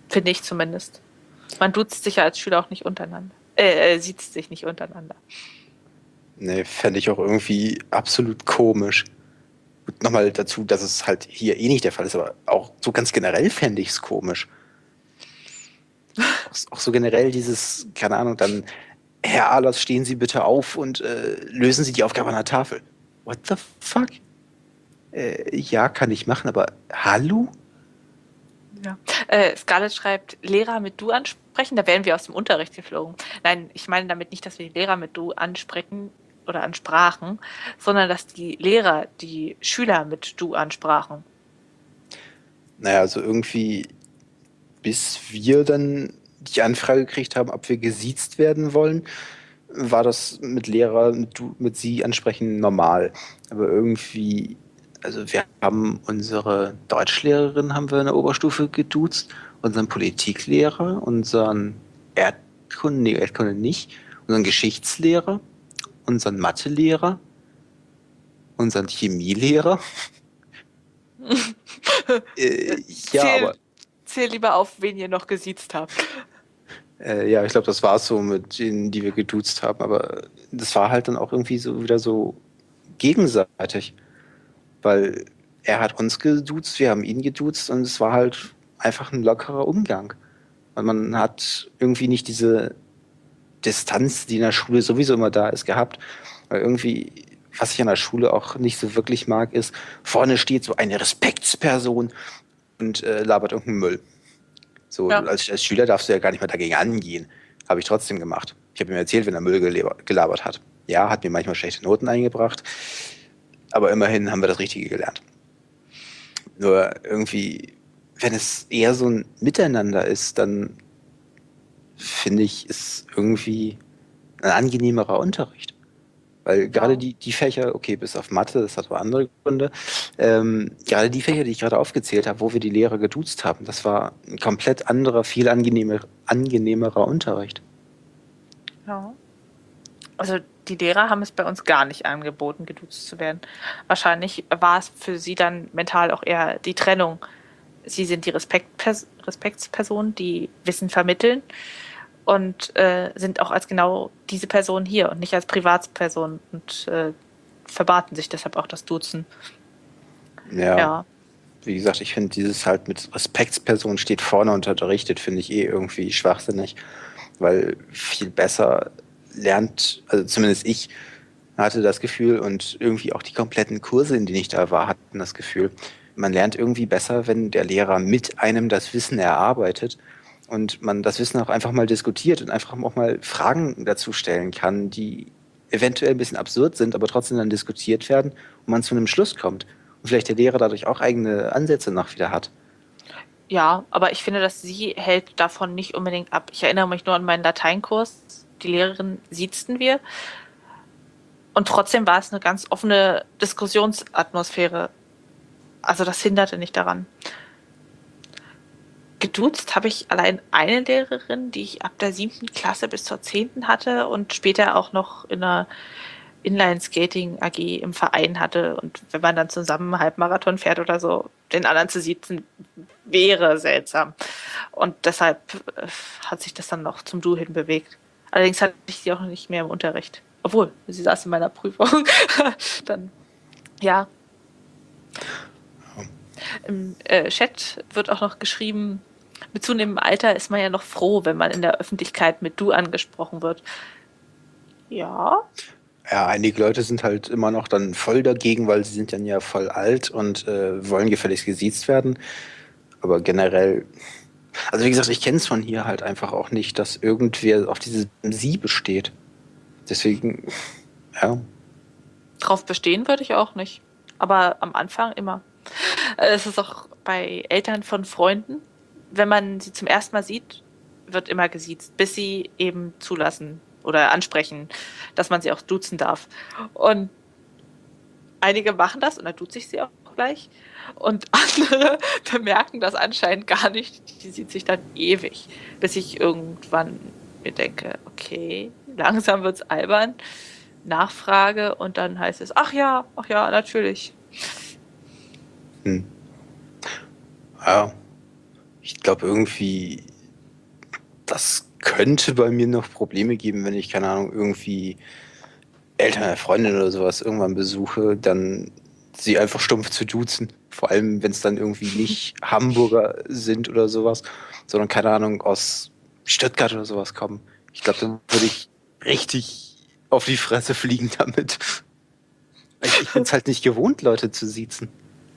Finde ich zumindest. Man duzt sich ja als Schüler auch nicht untereinander. Äh, äh sieht sich nicht untereinander. Nee, fände ich auch irgendwie absolut komisch. Und nochmal dazu, dass es halt hier eh nicht der Fall ist, aber auch so ganz generell fände ich es komisch. Auch, auch so generell dieses, keine Ahnung, dann, Herr Ahlers, stehen Sie bitte auf und äh, lösen Sie die Aufgabe an der Tafel. What the fuck? Äh, ja, kann ich machen, aber hallo? Ja. Äh, Scarlett schreibt, Lehrer mit Du ansprechen, da wären wir aus dem Unterricht geflogen. Nein, ich meine damit nicht, dass wir die Lehrer mit Du ansprechen oder ansprachen, sondern dass die Lehrer die Schüler mit Du ansprachen. Naja, also irgendwie, bis wir dann die Anfrage gekriegt haben, ob wir gesiezt werden wollen, war das mit Lehrer, mit du, mit sie ansprechen normal. Aber irgendwie, also wir haben unsere Deutschlehrerin haben wir in der Oberstufe geduzt, unseren Politiklehrer, unseren Erdkunde, nee, Erdkunde nicht, unseren Geschichtslehrer, unseren Mathelehrer, unseren Chemielehrer. Äh, ja, Zähl, aber zähl lieber auf, wen ihr noch gesiezt habt. Äh, ja, ich glaube, das war es so mit denen, die wir geduzt haben. Aber das war halt dann auch irgendwie so wieder so gegenseitig. Weil er hat uns geduzt, wir haben ihn geduzt und es war halt einfach ein lockerer Umgang. Und man hat irgendwie nicht diese Distanz, die in der Schule sowieso immer da ist, gehabt. Weil irgendwie, was ich an der Schule auch nicht so wirklich mag, ist, vorne steht so eine Respektsperson und äh, labert irgendeinen Müll. So, Ja. als, als Schüler darfst du ja gar nicht mehr dagegen angehen. Habe ich trotzdem gemacht. Ich habe ihm erzählt, wenn er Müll gelabert, gelabert hat. Ja, hat mir manchmal schlechte Noten eingebracht, aber immerhin haben wir das Richtige gelernt. Nur irgendwie, wenn es eher so ein Miteinander ist, dann finde ich, ist irgendwie ein angenehmerer Unterricht. Weil gerade Ja. die, die Fächer, okay, bis auf Mathe, das hat aber andere Gründe, ähm, gerade die Fächer, die ich gerade aufgezählt habe, wo wir die Lehrer geduzt haben, das war ein komplett anderer, viel angenehmer, angenehmerer Unterricht. Ja. Also die Lehrer haben es bei uns gar nicht angeboten, geduzt zu werden. Wahrscheinlich war es für sie dann mental auch eher die Trennung. Sie sind die Respektpers Respektspersonen, die Wissen vermitteln und äh, sind auch als genau diese Person hier und nicht als Privatperson und äh, verbaten sich deshalb auch das Duzen. Ja, Ja, wie gesagt, ich finde dieses halt mit Respektsperson steht vorne und unterrichtet, finde ich eh irgendwie schwachsinnig, weil viel besser lernt, also zumindest ich hatte das Gefühl und irgendwie auch die kompletten Kurse, in denen ich da war, hatten das Gefühl, man lernt irgendwie besser, wenn der Lehrer mit einem das Wissen erarbeitet und man das Wissen auch einfach mal diskutiert und einfach auch mal Fragen dazu stellen kann, die eventuell ein bisschen absurd sind, aber trotzdem dann diskutiert werden und man zu einem Schluss kommt. Und vielleicht der Lehrer dadurch auch eigene Ansätze noch wieder hat. ja, aber ich finde, dass sie hält davon nicht unbedingt ab. Ich erinnere mich nur an meinen Lateinkurs. Die Lehrerin siezten wir und trotzdem war es eine ganz offene Diskussionsatmosphäre. Also das hinderte nicht daran. Geduzt habe ich allein eine Lehrerin, die ich ab der siebten Klasse bis zur zehnten hatte und später auch noch in einer Inline-Skating-A G im Verein hatte. Und wenn man dann zusammen einen Halbmarathon fährt oder so, den anderen zu siezen, wäre seltsam. Und deshalb äh, hat sich das dann noch zum Du hin bewegt. Allerdings hatte ich sie auch nicht mehr im Unterricht. Obwohl, sie saß in meiner Prüfung. Dann, ja. Im äh, Chat wird auch noch geschrieben, mit zunehmendem Alter ist man ja noch froh, wenn man in der Öffentlichkeit mit Du angesprochen wird. Ja, Ja, einige Leute sind halt immer noch dann voll dagegen, weil sie sind dann ja voll alt und äh, wollen gefälligst gesiezt werden. Aber generell, also wie gesagt, ich kenne es von hier halt einfach auch nicht, dass irgendwer auf dieses Sie besteht. Deswegen, ja, drauf bestehen würde ich auch nicht. Aber am Anfang immer. Äh, Es ist auch bei Eltern von Freunden, wenn man sie zum ersten Mal sieht, wird immer gesiezt, bis sie eben zulassen oder ansprechen, dass man sie auch duzen darf. Und einige machen das und dann duze ich sie auch gleich. Und andere bemerken das anscheinend gar nicht. Die sieht sich dann ewig, bis ich irgendwann mir denke, okay, langsam wird's albern. Nachfrage und dann heißt es, ach ja, ach ja, natürlich. hm, ja. Ich glaube irgendwie, das könnte bei mir noch Probleme geben, wenn ich, keine Ahnung, irgendwie Eltern einer Freundin oder sowas irgendwann besuche, dann sie einfach stumpf zu duzen. Vor allem, wenn es dann irgendwie nicht Hamburger sind oder sowas, sondern, keine Ahnung, aus Stuttgart oder sowas kommen. Ich glaube, dann würde ich richtig auf die Fresse fliegen damit. Ich, ich bin es halt nicht gewohnt, Leute zu siezen.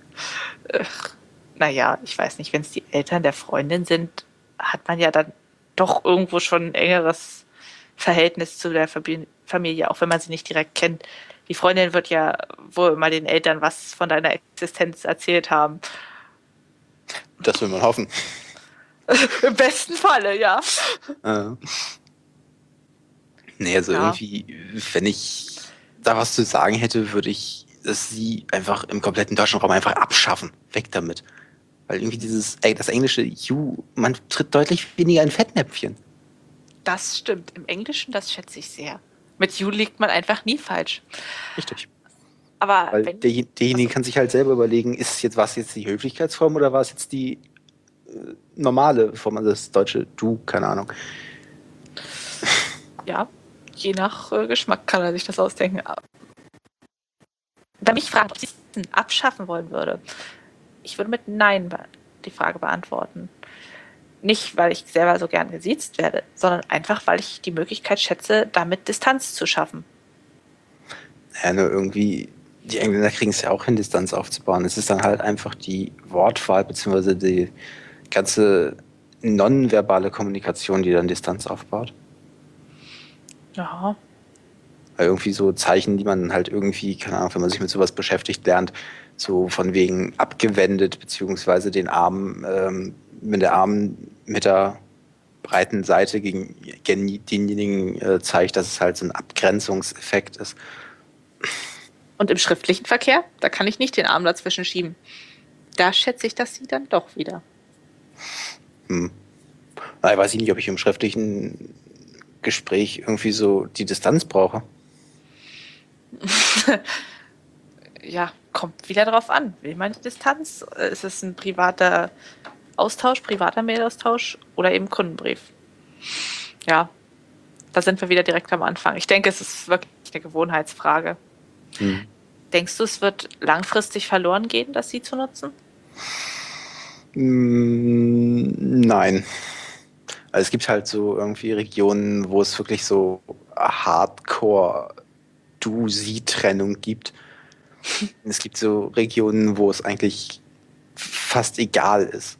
Naja, ich weiß nicht, wenn es die Eltern der Freundin sind, hat man ja dann doch irgendwo schon ein engeres Verhältnis zu der Fabi- Familie, auch wenn man sie nicht direkt kennt. Die Freundin wird ja wohl immer den Eltern was von deiner Existenz erzählt haben. Das will man hoffen. Im besten Falle, ja. Äh, nee, also Ja, irgendwie, wenn ich da was zu sagen hätte, würde ich es sie einfach im kompletten deutschen Raum einfach abschaffen. Weg damit. Weil irgendwie dieses, ey, das englische You, man tritt deutlich weniger in Fettnäpfchen. das stimmt. Im Englischen, das schätze ich sehr. Mit you liegt man einfach nie falsch. Richtig. Aber Weil wenn, der, derjenige also, kann sich halt selber überlegen, ist jetzt was jetzt die Höflichkeitsform oder war es jetzt die äh, normale Form, also das deutsche Du, keine Ahnung. ja, je nach äh, Geschmack kann er sich das ausdenken. Wenn mich fragt, ob sie es abschaffen wollen würde, ich würde mit Nein die Frage beantworten. Nicht, weil ich selber so gern gesiezt werde, sondern einfach, weil ich die Möglichkeit schätze, damit Distanz zu schaffen. Ja, nur irgendwie, die Engländer kriegen es ja auch hin, Distanz aufzubauen. Es ist dann halt einfach die Wortwahl beziehungsweise die ganze nonverbale Kommunikation, die dann Distanz aufbaut. Ja, Weil irgendwie so Zeichen, die man halt irgendwie, keine Ahnung, wenn man sich mit sowas beschäftigt, lernt, so von wegen abgewendet, beziehungsweise den Arm, ähm, mit der Arm mit der breiten Seite gegen, gegen denjenigen äh, zeigt, dass es halt so ein Abgrenzungseffekt ist. und im schriftlichen Verkehr, da kann ich nicht den Arm dazwischen schieben. Da schätze ich das sie dann doch wieder. Hm. Na, ich weiß nicht, ob ich im schriftlichen Gespräch irgendwie so die Distanz brauche. Ja, kommt wieder drauf an. Will man die Distanz? Ist es ein privater Austausch, privater Mailaustausch oder eben Kundenbrief? Ja, da sind wir wieder direkt am Anfang. Ich denke, es ist wirklich eine Gewohnheitsfrage. Hm. Denkst du, es wird langfristig verloren gehen, das Sie zu nutzen? Mm, Nein. Also es gibt halt so irgendwie Regionen, wo es wirklich so Hardcore-Du-Sie-Trennung gibt. Es gibt so Regionen, wo es eigentlich fast egal ist.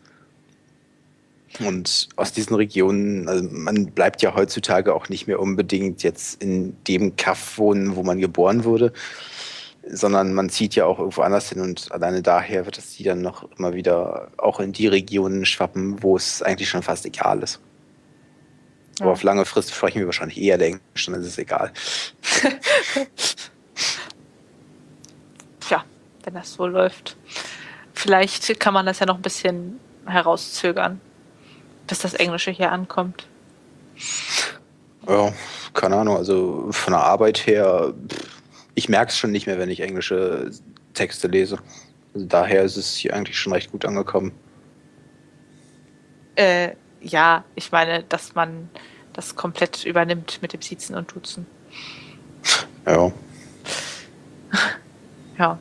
Und aus diesen Regionen, also man bleibt ja heutzutage auch nicht mehr unbedingt jetzt in dem Kaff wohnen, wo man geboren wurde, sondern man zieht ja auch irgendwo anders hin und alleine daher wird es die dann noch immer wieder auch in die Regionen schwappen, wo es eigentlich schon fast egal ist. Aber Ja. auf lange Frist sprechen wir wahrscheinlich eher Englisch, dann ist es egal. Tja, wenn das so läuft. Vielleicht kann man das ja noch ein bisschen herauszögern, bis das Englische hier ankommt. Ja, keine Ahnung, also von der Arbeit her, ich merke es schon nicht mehr, wenn ich englische Texte lese. Also daher ist es hier eigentlich schon recht gut angekommen. Äh, ja, ich meine, dass man das komplett übernimmt mit dem Siezen und Duzen. Ja. Ja.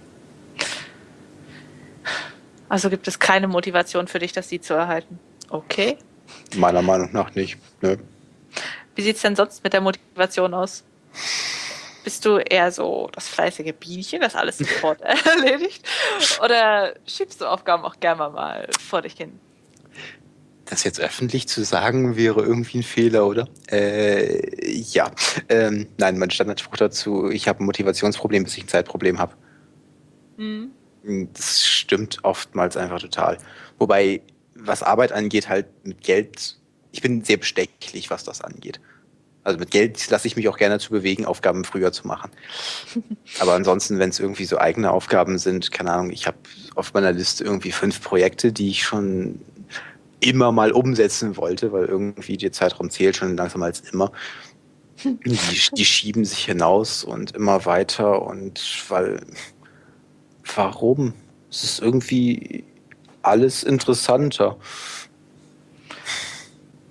Also gibt es keine Motivation für dich, das Sie zu erhalten. Okay. Meiner Meinung nach nicht. Nö. Wie sieht es denn sonst mit der Motivation aus? Bist du eher so das fleißige Bienchen, das alles sofort erledigt? Oder schiebst du Aufgaben auch gerne mal vor dich hin? Das jetzt öffentlich zu sagen, wäre irgendwie ein Fehler, oder? Äh, ja. Ähm, nein, mein Standardspruch dazu, ich habe ein Motivationsproblem, bis ich ein Zeitproblem habe. Hm. Das stimmt oftmals einfach total. Wobei, was Arbeit angeht, halt mit Geld, ich bin sehr bestechlich, was das angeht. Also mit Geld lasse ich mich auch gerne zu bewegen, Aufgaben früher zu machen. Aber ansonsten, wenn es irgendwie so eigene Aufgaben sind, keine Ahnung, ich habe auf meiner Liste irgendwie fünf Projekte, die ich schon immer mal umsetzen wollte, weil irgendwie der Zeitraum zählt schon langsam als immer. Die, die schieben sich hinaus und immer weiter und weil, warum? Es ist irgendwie alles interessanter.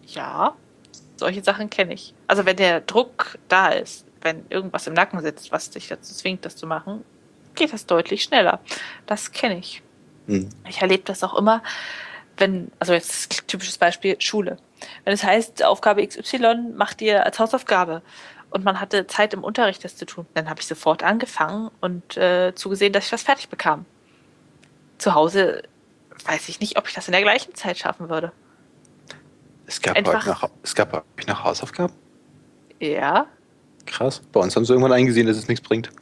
Ja, solche Sachen kenne ich. Also wenn der Druck da ist, wenn irgendwas im Nacken sitzt, was dich dazu zwingt, das zu machen, geht das deutlich schneller. Das kenne ich. Hm. Ich erlebe das auch immer, wenn, also jetzt typisches Beispiel Schule. Wenn es heißt, Aufgabe X Y macht ihr als Hausaufgabe und man hatte Zeit im Unterricht, das zu tun, dann habe ich sofort angefangen und äh, zugesehen, dass ich das fertig bekam. Zu Hause weiß ich nicht, ob ich das in der gleichen Zeit schaffen würde. Es gab heute Einfach, noch, es gab heute noch Hausaufgaben? ja, Krass. Bei uns haben sie irgendwann eingesehen, dass es nichts bringt.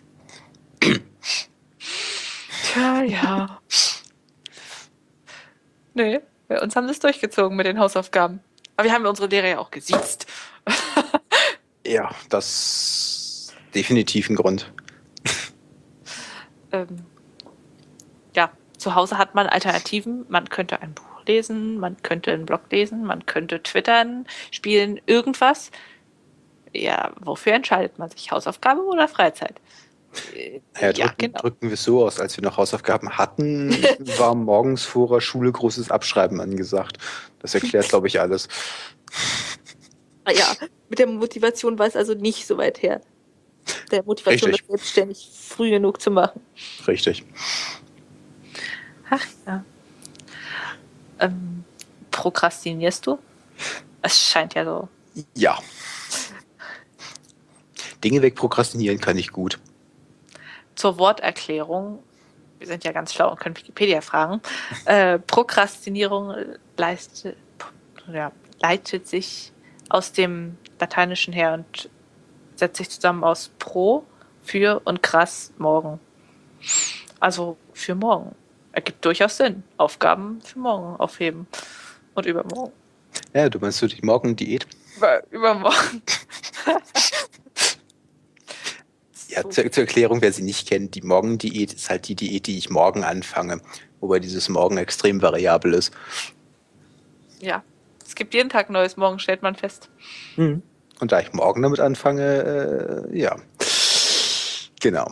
tja, ja. Nee, bei uns haben sie es durchgezogen mit den Hausaufgaben. Aber wir haben unsere Lehrer ja auch gesiezt. Ja, das ist definitiv ein Grund. Ähm, ja, zu Hause hat man Alternativen. Man könnte ein Buch lesen, man könnte einen Blog lesen, man könnte twittern, spielen, irgendwas. Ja, wofür entscheidet man sich? Hausaufgabe oder Freizeit? Äh, Ja, ja, drücken, genau. drücken wir es so aus, als wir noch Hausaufgaben hatten, war morgens vor der Schule großes Abschreiben angesagt. Das erklärt, glaube ich, alles. Ja, mit der Motivation war es also nicht so weit her. Der Motivation, Richtig. das selbstständig früh genug zu machen. Richtig. Ach ja. Ähm, prokrastinierst du? Es scheint ja so. Ja. Dinge wegprokrastinieren kann ich gut. Zur Worterklärung, wir sind ja ganz schlau und können Wikipedia fragen. Äh, Prokrastinierung leistet, ja, leitet sich aus dem Lateinischen her und setzt sich zusammen aus pro, für und krass, morgen. Also für morgen. Ergibt durchaus Sinn. Aufgaben für morgen aufheben und übermorgen. Ja, du meinst so die Morgendiät? Über, übermorgen. Ja, So. zur, zur Erklärung, wer sie nicht kennt, die Morgendiät ist halt die Diät, die ich morgen anfange. Wobei dieses Morgen extrem variabel ist. Ja, es gibt jeden Tag Neues. Morgen stellt man fest. Mhm. Und da ich morgen damit anfange, äh, ja. Genau.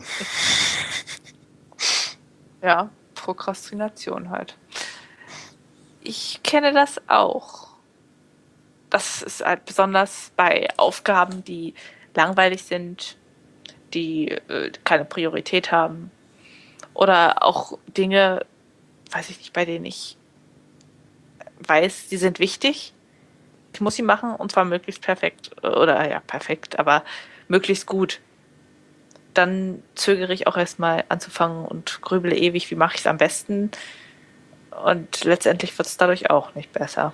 Ja, Prokrastination halt. Ich kenne das auch. Das ist halt besonders bei Aufgaben, die langweilig sind, die äh, keine Priorität haben. Oder auch Dinge, weiß ich nicht, bei denen ich weiß, die sind wichtig. Ich muss sie machen und zwar möglichst perfekt. Oder ja, perfekt, aber möglichst gut. Dann zögere ich auch erstmal anzufangen und grübele ewig, wie mache ich es am besten. Und letztendlich wird es dadurch auch nicht besser.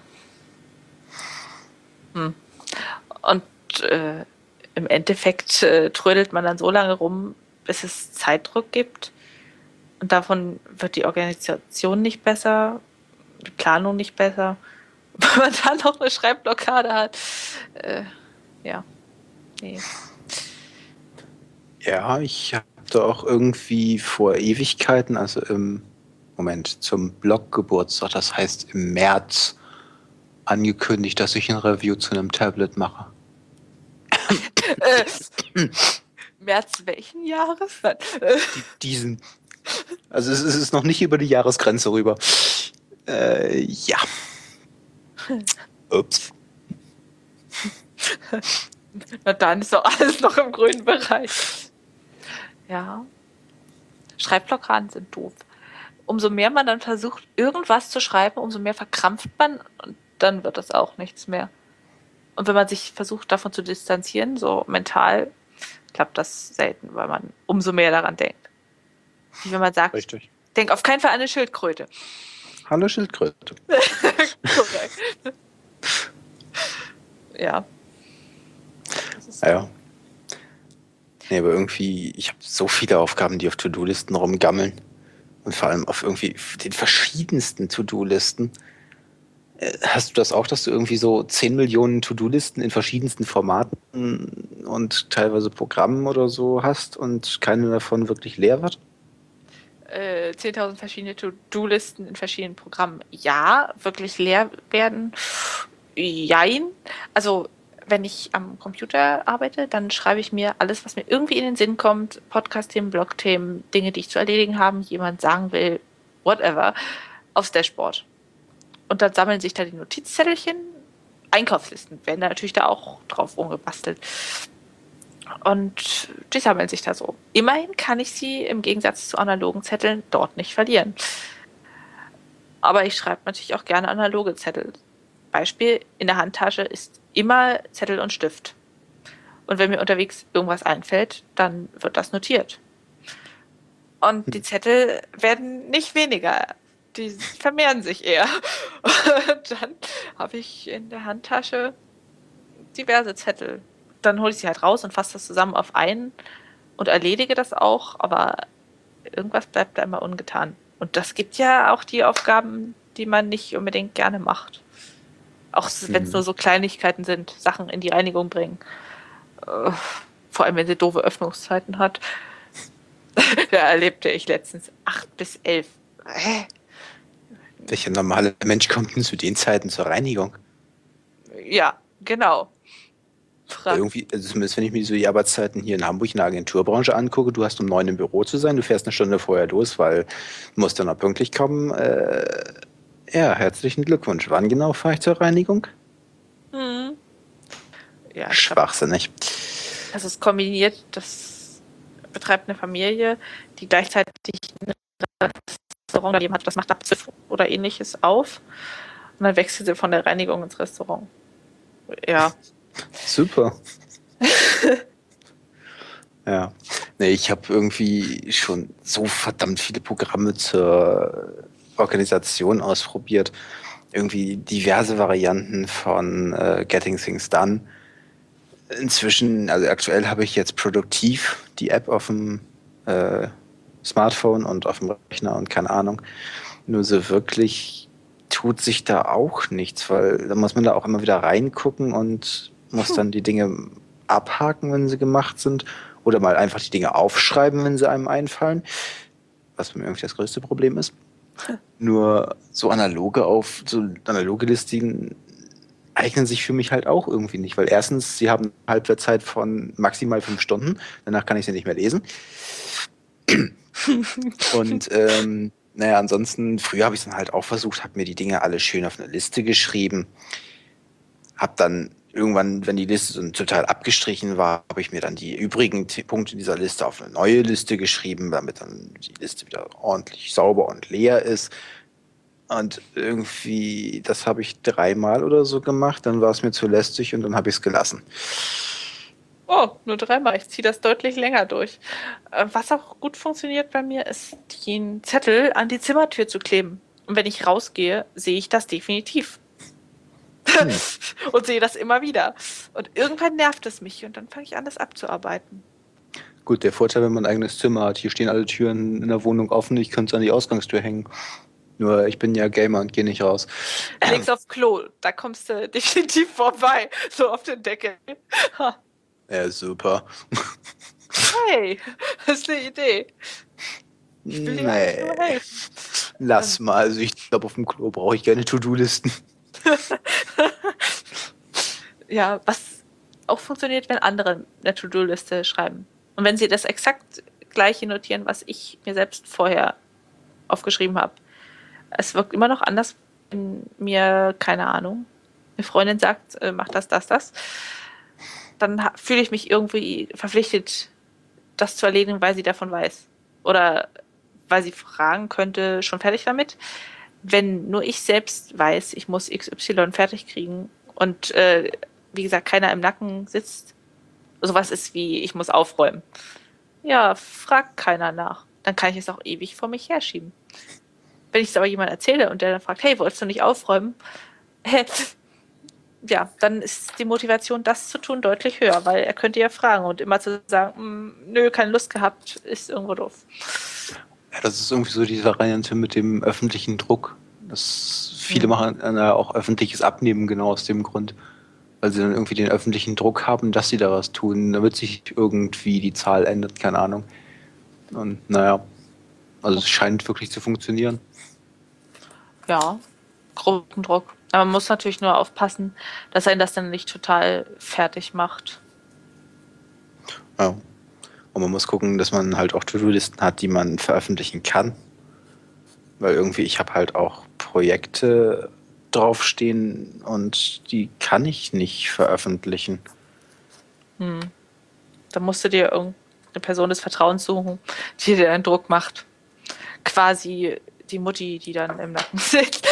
Hm. Und äh, im Endeffekt äh, trödelt man dann so lange rum, bis es Zeitdruck gibt. Und davon wird die Organisation nicht besser, die Planung nicht besser. Wenn man dann noch eine Schreibblockade hat. Äh, ja, nee. Ja, ich habe da auch irgendwie vor Ewigkeiten, also im Moment zum Blog-Geburtstag, das heißt im März, angekündigt, dass ich ein Review zu einem Tablet mache. Äh, März welchen Jahres? Nein. Äh, Die, diesen. Also es ist, es ist noch nicht über die Jahresgrenze rüber. Äh, ja. Ups. Na dann ist doch alles noch im grünen Bereich. Ja. Schreibblockaden sind doof. Umso mehr man dann versucht, irgendwas zu schreiben, umso mehr verkrampft man und dann wird das auch nichts mehr. Und wenn man sich versucht, davon zu distanzieren, so mental, klappt das selten, weil man umso mehr daran denkt. Wie wenn man sagt, Richtig. denk auf keinen Fall an eine Schildkröte. Hallo Schildkröte. Korrekt. Ja. Das ist Ja. Nee, aber irgendwie, ich habe so viele Aufgaben, die auf To-Do-Listen rumgammeln. Und vor allem auf irgendwie den verschiedensten To-Do-Listen. Äh, Hast du das auch, dass du irgendwie so zehn Millionen To-Do-Listen in verschiedensten Formaten und teilweise Programmen oder so hast und keine davon wirklich leer wird? äh, zehntausend verschiedene To-Do-Listen in verschiedenen Programmen. Ja, wirklich leer werden. Jein. Also, wenn ich am Computer arbeite, dann schreibe ich mir alles, was mir irgendwie in den Sinn kommt, Podcast-Themen, Blog-Themen, Dinge, die ich zu erledigen habe, jemand sagen will, whatever, aufs Dashboard. Und dann sammeln sich da die Notizzettelchen Einkaufslisten werden da natürlich da auch drauf rumgebastelt. Und die sammeln sich da so. Immerhin kann ich sie im Gegensatz zu analogen Zetteln dort nicht verlieren. Aber ich schreibe natürlich auch gerne analoge Zettel. Beispiel, in der Handtasche ist immer Zettel und Stift. Und wenn mir unterwegs irgendwas einfällt, dann wird das notiert. Und die Zettel werden nicht weniger. Die vermehren sich eher. Und dann habe ich in der Handtasche diverse Zettel. Dann hole ich sie halt raus und fasse das zusammen auf einen und erledige das auch, aber irgendwas bleibt da immer ungetan. Und das gibt ja auch die Aufgaben, die man nicht unbedingt gerne macht. Auch wenn es Mhm. nur so Kleinigkeiten sind, Sachen in die Reinigung bringen. Äh, vor allem, wenn sie doofe Öffnungszeiten hat. Da erlebte ich letztens acht bis elf. Hä? Welcher normale Mensch kommt denn zu den Zeiten zur Reinigung? Ja, genau. Weil Frag. irgendwie, also zumindest wenn ich mir so die Arbeitszeiten hier in Hamburg in der Agenturbranche angucke, du hast um neun im Büro zu sein, du fährst eine Stunde vorher los, weil du musst dann auch pünktlich kommen. Äh, ja, herzlichen Glückwunsch. Wann genau fahre ich zur Reinigung? Hm. Ja, ich glaube, Schwachsinnig. das ist kombiniert. Das betreibt eine Familie, die gleichzeitig ein Restaurant daneben hat. Das macht ab zwölf oder ähnliches auf. Und dann wechselt sie von der Reinigung ins Restaurant. Ja. Super. Ja. Nee, ich habe irgendwie schon so verdammt viele Programme zur Organisation ausprobiert. Irgendwie diverse Varianten von äh, Getting Things Done. Inzwischen, also aktuell habe ich jetzt Produktiv, die App auf dem äh, Smartphone und auf dem Rechner und keine Ahnung. Nur so wirklich tut sich da auch nichts, weil da muss man da auch immer wieder reingucken und muss dann die Dinge abhaken, wenn sie gemacht sind, oder mal einfach die Dinge aufschreiben, wenn sie einem einfallen, was bei mir irgendwie das größte Problem ist. Nur so analoge auf so analoge Listen eignen sich für mich halt auch irgendwie nicht, weil erstens, sie haben eine Halbwertszeit von maximal fünf Stunden, danach kann ich sie nicht mehr lesen. Und ähm, naja, ansonsten, früher habe ich es dann halt auch versucht, habe mir die Dinge alle schön auf eine Liste geschrieben, habe dann irgendwann, wenn die Liste so total abgestrichen war, habe ich mir dann die übrigen T- Punkte dieser Liste auf eine neue Liste geschrieben, damit dann die Liste wieder ordentlich sauber und leer ist. Und irgendwie, das habe ich dreimal oder so gemacht, dann war es mir zu lästig und dann habe ich es gelassen. Oh, nur dreimal. Ich ziehe das deutlich länger durch. Äh, Was auch gut funktioniert bei mir, ist, den Zettel an die Zimmertür zu kleben. Und wenn ich rausgehe, sehe ich das definitiv. Hm. Und sehe das immer wieder. Und irgendwann nervt es mich und dann fange ich an, das abzuarbeiten. Gut, der Vorteil, wenn man ein eigenes Zimmer hat, hier stehen alle Türen in der Wohnung offen, ich könnte es an die Ausgangstür hängen. Nur ich bin ja Gamer und gehe nicht raus. Links aufs Klo, da kommst du definitiv vorbei. So auf den Deckel. Ha, Ja, super. hey, das ist eine Idee. Ich will dir eigentlich nur Nee, helfen. lass mal. Also ich glaube, auf dem Klo brauche ich keine To-Do-Listen. Ja, was auch funktioniert, wenn andere eine To-Do-Liste schreiben. Und wenn sie das exakt gleiche notieren, was ich mir selbst vorher aufgeschrieben habe. Es wirkt immer noch anders, wenn mir, keine Ahnung, eine Freundin sagt, äh, mach das, das, das. Dann ha- fühle ich mich irgendwie verpflichtet, das zu erledigen, weil sie davon weiß. Oder weil sie fragen könnte, schon fertig damit. Wenn nur ich selbst weiß, ich muss X Y fertig kriegen und äh, wie gesagt, keiner im Nacken sitzt, sowas ist wie, ich muss aufräumen. Ja, fragt keiner nach. Dann kann ich es auch ewig vor mich herschieben. Wenn ich es aber jemandem erzähle und der dann fragt, hey, wolltest du nicht aufräumen? Ja, dann ist die Motivation, das zu tun, deutlich höher, weil er könnte ja fragen und immer zu sagen, "Mm, nö, keine Lust gehabt, ist irgendwo doof." Ja, das ist irgendwie so diese Variante mit dem öffentlichen Druck. Das viele Hm. machen äh, auch öffentliches Abnehmen genau aus dem Grund. Weil sie dann irgendwie den öffentlichen Druck haben, dass sie da was tun, damit sich irgendwie die Zahl ändert, keine Ahnung. Und naja, also es scheint wirklich zu funktionieren. Ja, Gruppendruck. Aber man muss natürlich nur aufpassen, dass einen das dann nicht total fertig macht. Ja. Und man muss gucken, dass man halt auch To-Do-Listen hat, die man veröffentlichen kann. Weil irgendwie, ich habe halt auch Projekte, draufstehen und die kann ich nicht veröffentlichen. Hm. Da musst du dir irgendeine Person des Vertrauens suchen, die dir einen Druck macht. Quasi die Mutti, die dann im Nacken sitzt.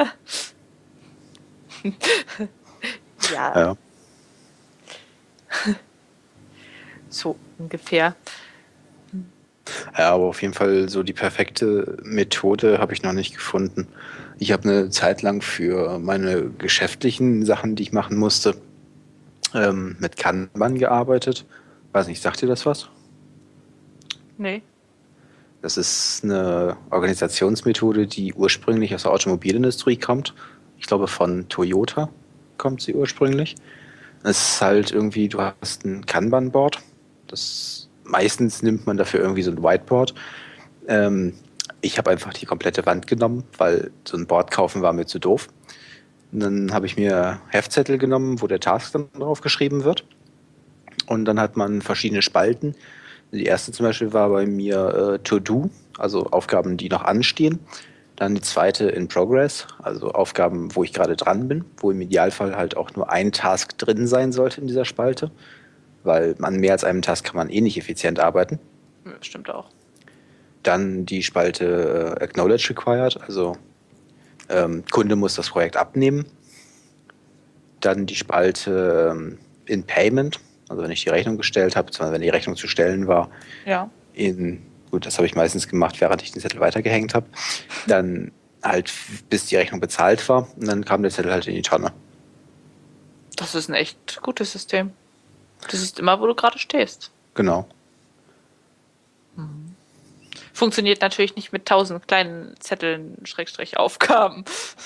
Ja, Ja. so ungefähr. Ja, aber auf jeden Fall so die perfekte Methode habe ich noch nicht gefunden. Ich habe eine Zeit lang für meine geschäftlichen Sachen, die ich machen musste, ähm, mit Kanban gearbeitet. Weiß nicht, sagt dir das was? Nee. Das ist eine Organisationsmethode, die ursprünglich aus der Automobilindustrie kommt. Ich glaube, von Toyota kommt sie ursprünglich. Es ist halt irgendwie, du hast ein Kanban-Board. Das meistens nimmt man dafür irgendwie so ein Whiteboard. Ähm, ich habe einfach die komplette Wand genommen, weil so ein Board kaufen war mir zu doof. Und dann habe ich mir Heftzettel genommen, wo der Task dann drauf geschrieben wird. Und dann hat man verschiedene Spalten. Die erste zum Beispiel war bei mir äh, To Do, also Aufgaben, die noch anstehen. Dann die zweite in Progress, also Aufgaben, wo ich gerade dran bin, wo im Idealfall halt auch nur ein Task drin sein sollte in dieser Spalte, weil an mehr als einem Task kann man eh nicht effizient arbeiten. Ja, stimmt auch. Dann die Spalte äh, Acknowledge Required, also ähm, Kunde muss das Projekt abnehmen. Dann die Spalte ähm, in Payment, also wenn ich die Rechnung gestellt habe, beziehungsweise wenn die Rechnung zu stellen war, Ja. in, gut, das habe ich meistens gemacht, während ich den Zettel weitergehängt habe. Dann halt, bis die Rechnung bezahlt war und dann kam der Zettel halt in die Tonne. Das ist ein echt gutes System. Du siehst immer, wo du gerade stehst. Genau. Funktioniert natürlich nicht mit tausend kleinen Zetteln, Schrägstrich Aufgaben.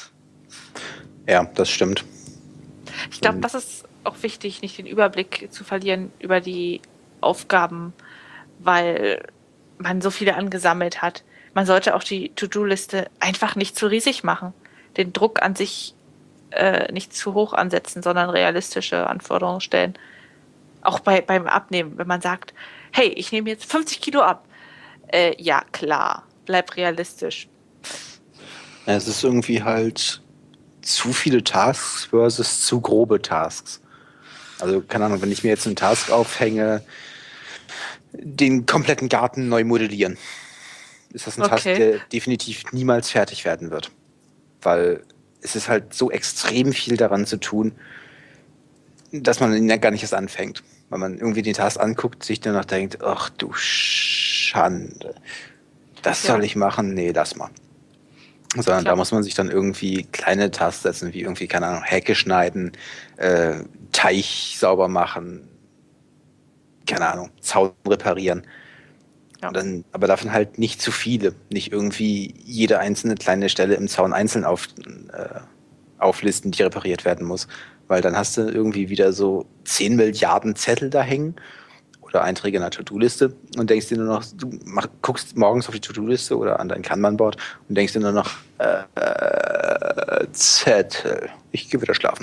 Ja, das stimmt. Ich glaube, das ist auch wichtig, nicht den Überblick zu verlieren über die Aufgaben, weil man so viele angesammelt hat. Man sollte auch die To-Do-Liste einfach nicht zu riesig machen. Den Druck an sich äh, nicht zu hoch ansetzen, sondern realistische Anforderungen stellen. Auch bei, beim Abnehmen, wenn man sagt, hey, ich nehme jetzt fünfzig Kilo ab. Äh, ja, klar, bleib realistisch. Ja, es ist irgendwie halt zu viele Tasks versus zu grobe Tasks. Also, keine Ahnung, wenn ich mir jetzt einen Task aufhänge, den kompletten Garten neu modellieren, ist das ein Task, Okay. der definitiv niemals fertig werden wird. Weil es ist halt so extrem viel daran zu tun, dass man ihn ja gar nicht erst anfängt. Weil man irgendwie den Task anguckt, sich danach denkt, ach du Schande, das Ja. soll ich machen? Nee, lass mal. Sondern Klar. da muss man sich dann irgendwie kleine Tasks setzen, wie irgendwie, keine Ahnung, Hecke schneiden, äh, Teich sauber machen, keine Ahnung, Zaun reparieren. Ja. Und dann, aber davon halt nicht zu viele. Nicht irgendwie jede einzelne kleine Stelle im Zaun einzeln auf, äh, auflisten, die repariert werden muss. Weil dann hast du irgendwie wieder so zehn Milliarden Zettel da hängen oder Einträge in der To-Do-Liste und denkst dir nur noch, du mach, guckst morgens auf die To-Do-Liste oder an dein Kanban-Board und denkst dir nur noch, äh, äh, Zettel. Ich gehe wieder schlafen.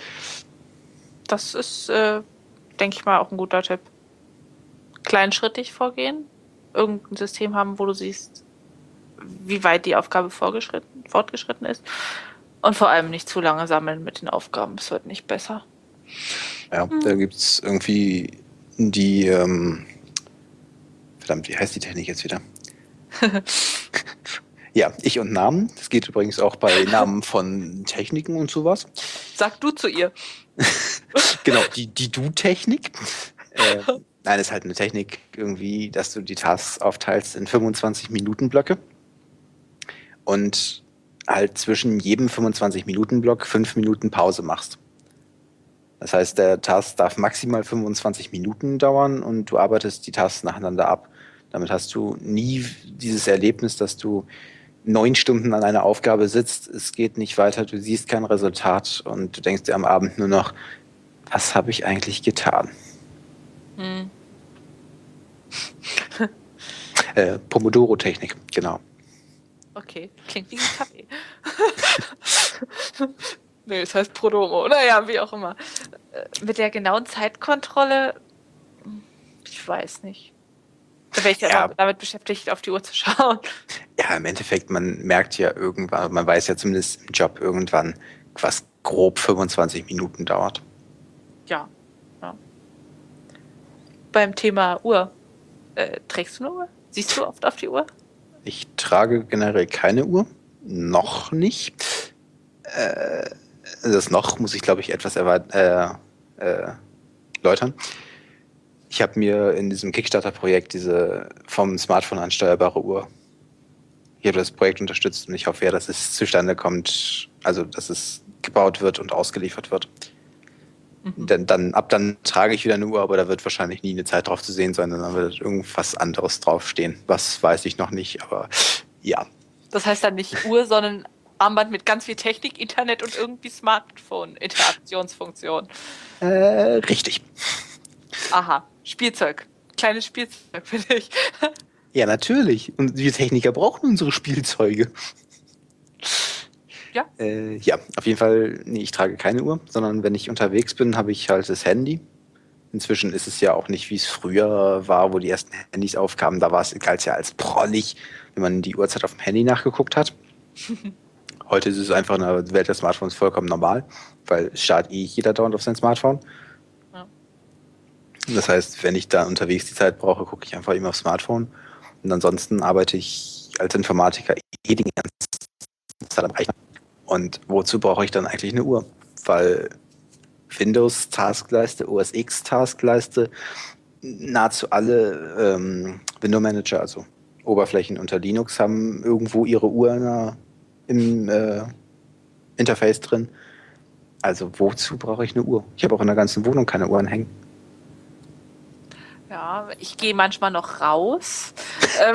Das ist, äh, denke ich mal, auch ein guter Tipp. Kleinschrittig vorgehen, irgendein System haben, wo du siehst, wie weit die Aufgabe vorgeschritten, fortgeschritten ist. Und vor allem nicht zu lange sammeln mit den Aufgaben. Es wird nicht besser. Ja, hm. Da gibt es irgendwie die, ähm, verdammt, wie heißt die Technik jetzt wieder? Ja, Ich und Namen. Das geht übrigens auch bei Namen von Techniken und sowas. Sag du zu ihr. Genau, die, die Du-Technik. Äh, nein, ist halt eine Technik irgendwie, dass du die Tasks aufteilst in fünfundzwanzig Minuten Blöcke und halt zwischen jedem fünfundzwanzig Minuten Block fünf Minuten Pause machst. Das heißt, der Task darf maximal fünfundzwanzig Minuten dauern und du arbeitest die Tasks nacheinander ab. Damit hast du nie dieses Erlebnis, dass du neun Stunden an einer Aufgabe sitzt, es geht nicht weiter, du siehst kein Resultat und du denkst dir am Abend nur noch, was habe ich eigentlich getan? Hm. äh, Pomodoro-Technik, genau. Okay, klingt wie ein Kaffee. Nee, es heißt Prodomo. Naja, wie auch immer. Mit der genauen Zeitkontrolle, ich weiß nicht. Da wäre ich ja, ja damit beschäftigt, auf die Uhr zu schauen. Ja, im Endeffekt, man merkt ja irgendwann, man weiß ja zumindest im Job irgendwann, was grob fünfundzwanzig Minuten dauert. Ja. ja. Beim Thema Uhr. Äh, trägst du eine Uhr? Siehst du oft auf die Uhr? Ich trage generell keine Uhr. Noch nicht. Äh, das noch muss ich, glaube ich, etwas erweit- äh, äh, erläutern. Ich habe mir in diesem Kickstarter-Projekt diese vom Smartphone ansteuerbare Uhr. Ich habe das Projekt unterstützt und ich hoffe ja, dass es zustande kommt, also dass es gebaut wird und ausgeliefert wird. Mhm. Denn dann, ab dann trage ich wieder eine Uhr, aber da wird wahrscheinlich nie eine Zeit drauf zu sehen sein, sondern wird irgendwas anderes draufstehen. Was weiß ich noch nicht, aber ja. Das heißt dann nicht Uhr, sondern Armband mit ganz viel Technik, Internet und irgendwie Smartphone-Interaktionsfunktion. Äh, richtig. Aha, Spielzeug. Kleines Spielzeug, finde ich. Ja, natürlich. Und wir Techniker brauchen unsere Spielzeuge. Ja. Äh, ja, auf jeden Fall, nee, ich trage keine Uhr, sondern wenn ich unterwegs bin, habe ich halt das Handy. Inzwischen ist es ja auch nicht, wie es früher war, wo die ersten Handys aufkamen. Da war es, galt es ja als prollig, wenn man die Uhrzeit auf dem Handy nachgeguckt hat. Heute ist es einfach in der Welt der Smartphones vollkommen normal, weil es startet eh jeder dauernd auf sein Smartphone. Ja. Das heißt, wenn ich da unterwegs die Zeit brauche, gucke ich einfach immer aufs Smartphone. Und ansonsten arbeite ich als Informatiker eh die ganze Zeit am Rechner. Und wozu brauche ich dann eigentlich eine Uhr? Weil Windows-Taskleiste, O S X-Taskleiste, nahezu alle ähm, Window-Manager, also Oberflächen unter Linux, haben irgendwo ihre Uhr in der, im äh, Interface drin. Also wozu brauche ich eine Uhr? Ich habe auch in der ganzen Wohnung keine Uhren hängen. Ja, ich gehe manchmal noch raus. ähm,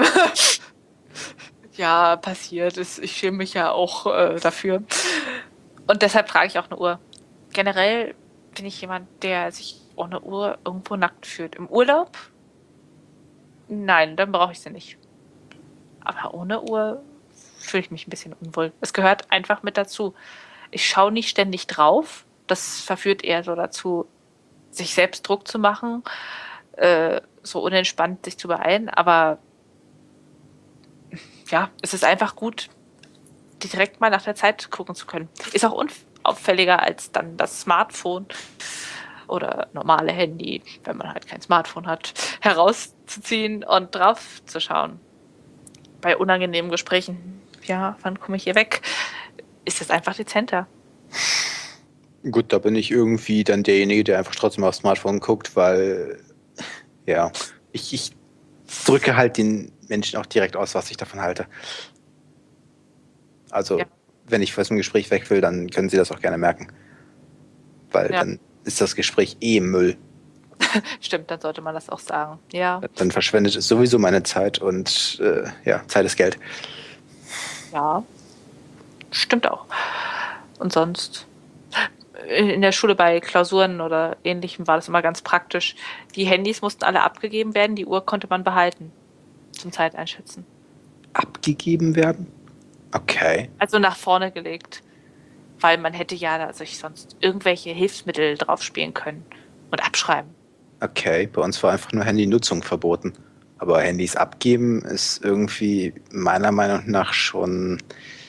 ja, passiert. Ich schäme mich ja auch äh, dafür. Und deshalb trage ich auch eine Uhr. Generell bin ich jemand, der sich ohne Uhr irgendwo nackt fühlt. Im Urlaub? Nein, dann brauche ich sie nicht. Aber ohne Uhr fühle ich mich ein bisschen unwohl. Es gehört einfach mit dazu. Ich schaue nicht ständig drauf. Das verführt eher so dazu, sich selbst Druck zu machen, äh, so unentspannt sich zu beeilen. Aber ja, es ist einfach gut, direkt mal nach der Zeit gucken zu können. Ist auch unauffälliger als dann das Smartphone oder normale Handy, wenn man halt kein Smartphone hat, herauszuziehen und drauf zu schauen. Bei unangenehmen Gesprächen, ja, wann komme ich hier weg, ist das einfach dezenter. Gut, da bin ich irgendwie dann derjenige, der einfach trotzdem aufs Smartphone guckt, weil, ja, ich, ich drücke halt den Menschen auch direkt aus, was ich davon halte. Also, Ja. wenn ich aus dem Gespräch weg will, dann können sie das auch gerne merken. Weil Ja. dann ist das Gespräch eh Müll. Stimmt, dann sollte man das auch sagen. Ja, Dann verschwendet es sowieso meine Zeit und äh, ja, Zeit ist Geld. ja, stimmt auch. Und sonst? In der Schule bei Klausuren oder Ähnlichem war das immer ganz praktisch. Die Handys mussten alle abgegeben werden, die Uhr konnte man behalten zum Zeiteinschätzen. Abgegeben werden? Okay. Also nach vorne gelegt, weil man hätte ja sich sonst irgendwelche Hilfsmittel drauf spielen können und abschreiben. Okay, bei uns war einfach nur Handynutzung verboten. Aber Handys abgeben ist irgendwie meiner Meinung nach schon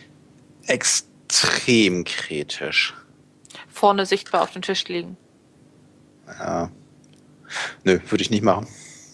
extrem kritisch. Vorne sichtbar auf dem Tisch liegen. Ja. Nö, würde ich nicht machen.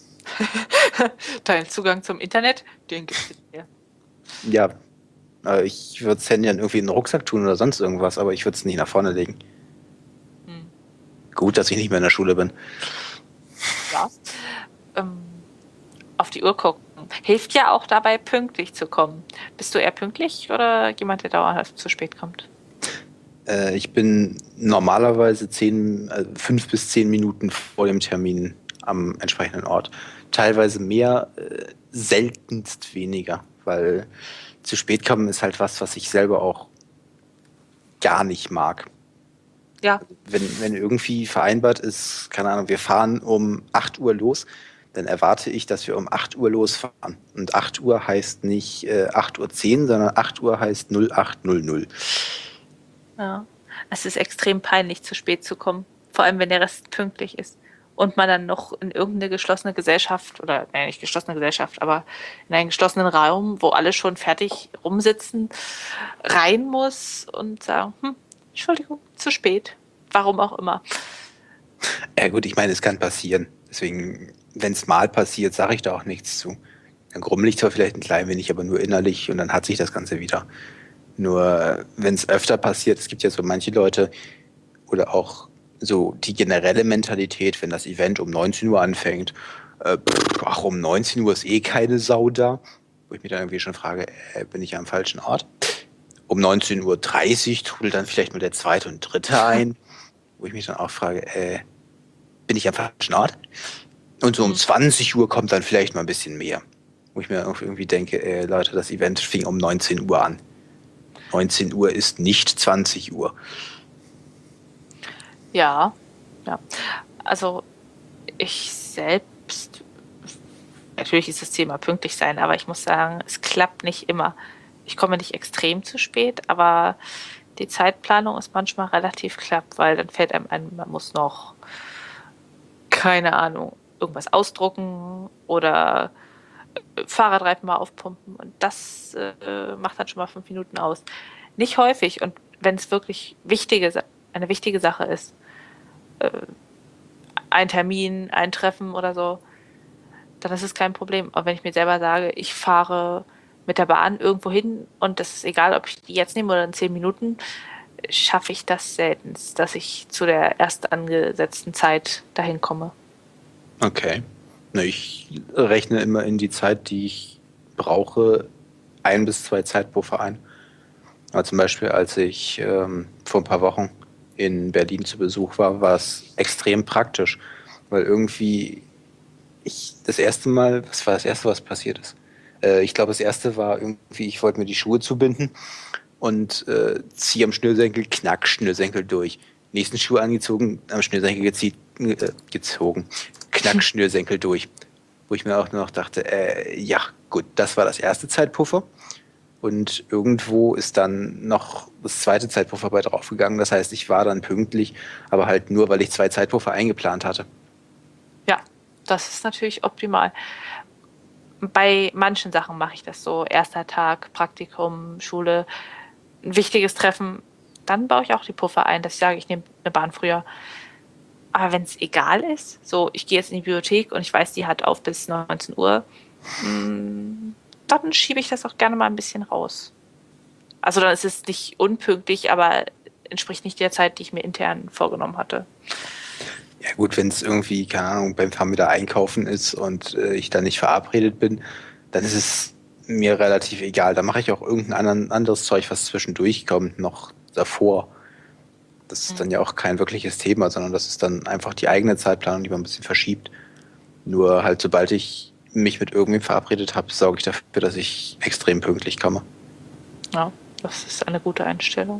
Dein Zugang zum Internet, den gibt es dir. Ja, äh, ich würde das Handy dann irgendwie in den Rucksack tun oder sonst irgendwas, aber ich würde es nicht nach vorne legen. Hm. Gut, dass ich nicht mehr in der Schule bin. Ja. Ähm, auf die Uhr gucken. Hilft ja auch dabei, pünktlich zu kommen. Bist du eher pünktlich oder jemand, der dauerhaft zu spät kommt? Äh, ich bin normalerweise zehn, äh, fünf bis zehn Minuten vor dem Termin am entsprechenden Ort. Teilweise mehr, äh, seltenst weniger, weil zu spät kommen ist halt was, was ich selber auch gar nicht mag. Ja. Wenn, wenn irgendwie vereinbart ist, keine Ahnung, wir fahren um acht Uhr los, dann erwarte ich, dass wir um acht Uhr losfahren. Und acht Uhr heißt nicht äh, acht Uhr zehn, sondern acht Uhr heißt null acht null null. Ja. Es ist extrem peinlich, zu spät zu kommen. Vor allem, wenn der Rest pünktlich ist. Und man dann noch in irgendeine geschlossene Gesellschaft, oder nein, nicht geschlossene Gesellschaft, aber in einen geschlossenen Raum, wo alle schon fertig rumsitzen, rein muss und sagen, hm, Entschuldigung, zu spät. Warum auch immer. Ja gut, ich meine, es kann passieren. Deswegen, wenn es mal passiert, sage ich da auch nichts zu. Dann grummel ich zwar vielleicht ein klein wenig, aber nur innerlich und dann hat sich das Ganze wieder. Nur wenn es öfter passiert, es gibt ja so manche Leute oder auch so die generelle Mentalität, wenn das Event um neunzehn Uhr anfängt, äh, pff, ach, um neunzehn Uhr ist eh keine Sau da. Wo ich mich dann irgendwie schon frage, äh, bin ich am falschen Ort? Um neunzehn Uhr dreißig trudelt dann vielleicht nur der zweite und dritte ein, wo ich mich dann auch frage, äh, bin ich am falschen Ort? Und so um Hm. zwanzig Uhr kommt dann vielleicht mal ein bisschen mehr. Wo ich mir auch irgendwie denke, äh, Leute, das Event fing um neunzehn Uhr an. neunzehn Uhr ist nicht zwanzig Uhr. Ja, ja. Also ich selbst, natürlich ist das Thema pünktlich sein, aber ich muss sagen, es klappt nicht immer. Ich komme nicht extrem zu spät, aber die Zeitplanung ist manchmal relativ knapp, weil dann fällt einem ein, man muss noch, keine Ahnung, irgendwas ausdrucken oder Fahrradreifen mal aufpumpen und das äh, macht dann schon mal fünf Minuten aus. Nicht häufig und wenn es wirklich wichtige, eine wichtige Sache ist, ein Termin, ein Treffen oder so, dann ist es kein Problem. Aber wenn ich mir selber sage, ich fahre mit der Bahn irgendwo hin und das ist egal, ob ich die jetzt nehme oder in zehn Minuten, schaffe ich das selten, dass ich zu der erst angesetzten Zeit dahin komme. Okay. Na, ich rechne immer in die Zeit, die ich brauche, ein bis zwei Zeitpuffer ein. Aber zum Beispiel, als ich ähm, vor ein paar Wochen in Berlin zu Besuch war, war es extrem praktisch, weil irgendwie ich das erste Mal, was war das erste, was passiert ist? Äh, ich glaube, das erste war irgendwie, ich wollte mir die Schuhe zubinden und äh, ziehe am Schnürsenkel, knack, Schnürsenkel durch. Nächsten Schuh angezogen, am Schnürsenkel gezieht, äh, gezogen, knack, Schnürsenkel durch. Wo ich mir auch nur noch dachte, äh, ja, gut, das war das erste Zeitpuffer. Und irgendwo ist dann noch das zweite Zeitpuffer bei draufgegangen. Das heißt, ich war dann pünktlich, aber halt nur, weil ich zwei Zeitpuffer eingeplant hatte. Ja, das ist natürlich optimal. Bei manchen Sachen mache ich das so. Erster Tag, Praktikum, Schule, ein wichtiges Treffen. Dann baue ich auch die Puffer ein, dass ich sage, ich nehme eine Bahn früher. Aber wenn es egal ist, so ich gehe jetzt in die Bibliothek und ich weiß, die hat auf bis neunzehn Uhr, mh, dann schiebe ich das auch gerne mal ein bisschen raus. Also dann ist es nicht unpünktlich, aber entspricht nicht der Zeit, die ich mir intern vorgenommen hatte. Ja gut, wenn es irgendwie, keine Ahnung, beim Fahren wieder einkaufen ist und äh, ich da nicht verabredet bin, dann ist es mir relativ egal. Da mache ich auch irgendein anderen, anderes Zeug, was zwischendurch kommt, noch davor. Das ist dann ja auch kein wirkliches Thema, sondern das ist dann einfach die eigene Zeitplanung, die man ein bisschen verschiebt. Nur halt, sobald ich mich mit irgendwem verabredet habe, sorge ich dafür, dass ich extrem pünktlich komme. Ja, das ist eine gute Einstellung.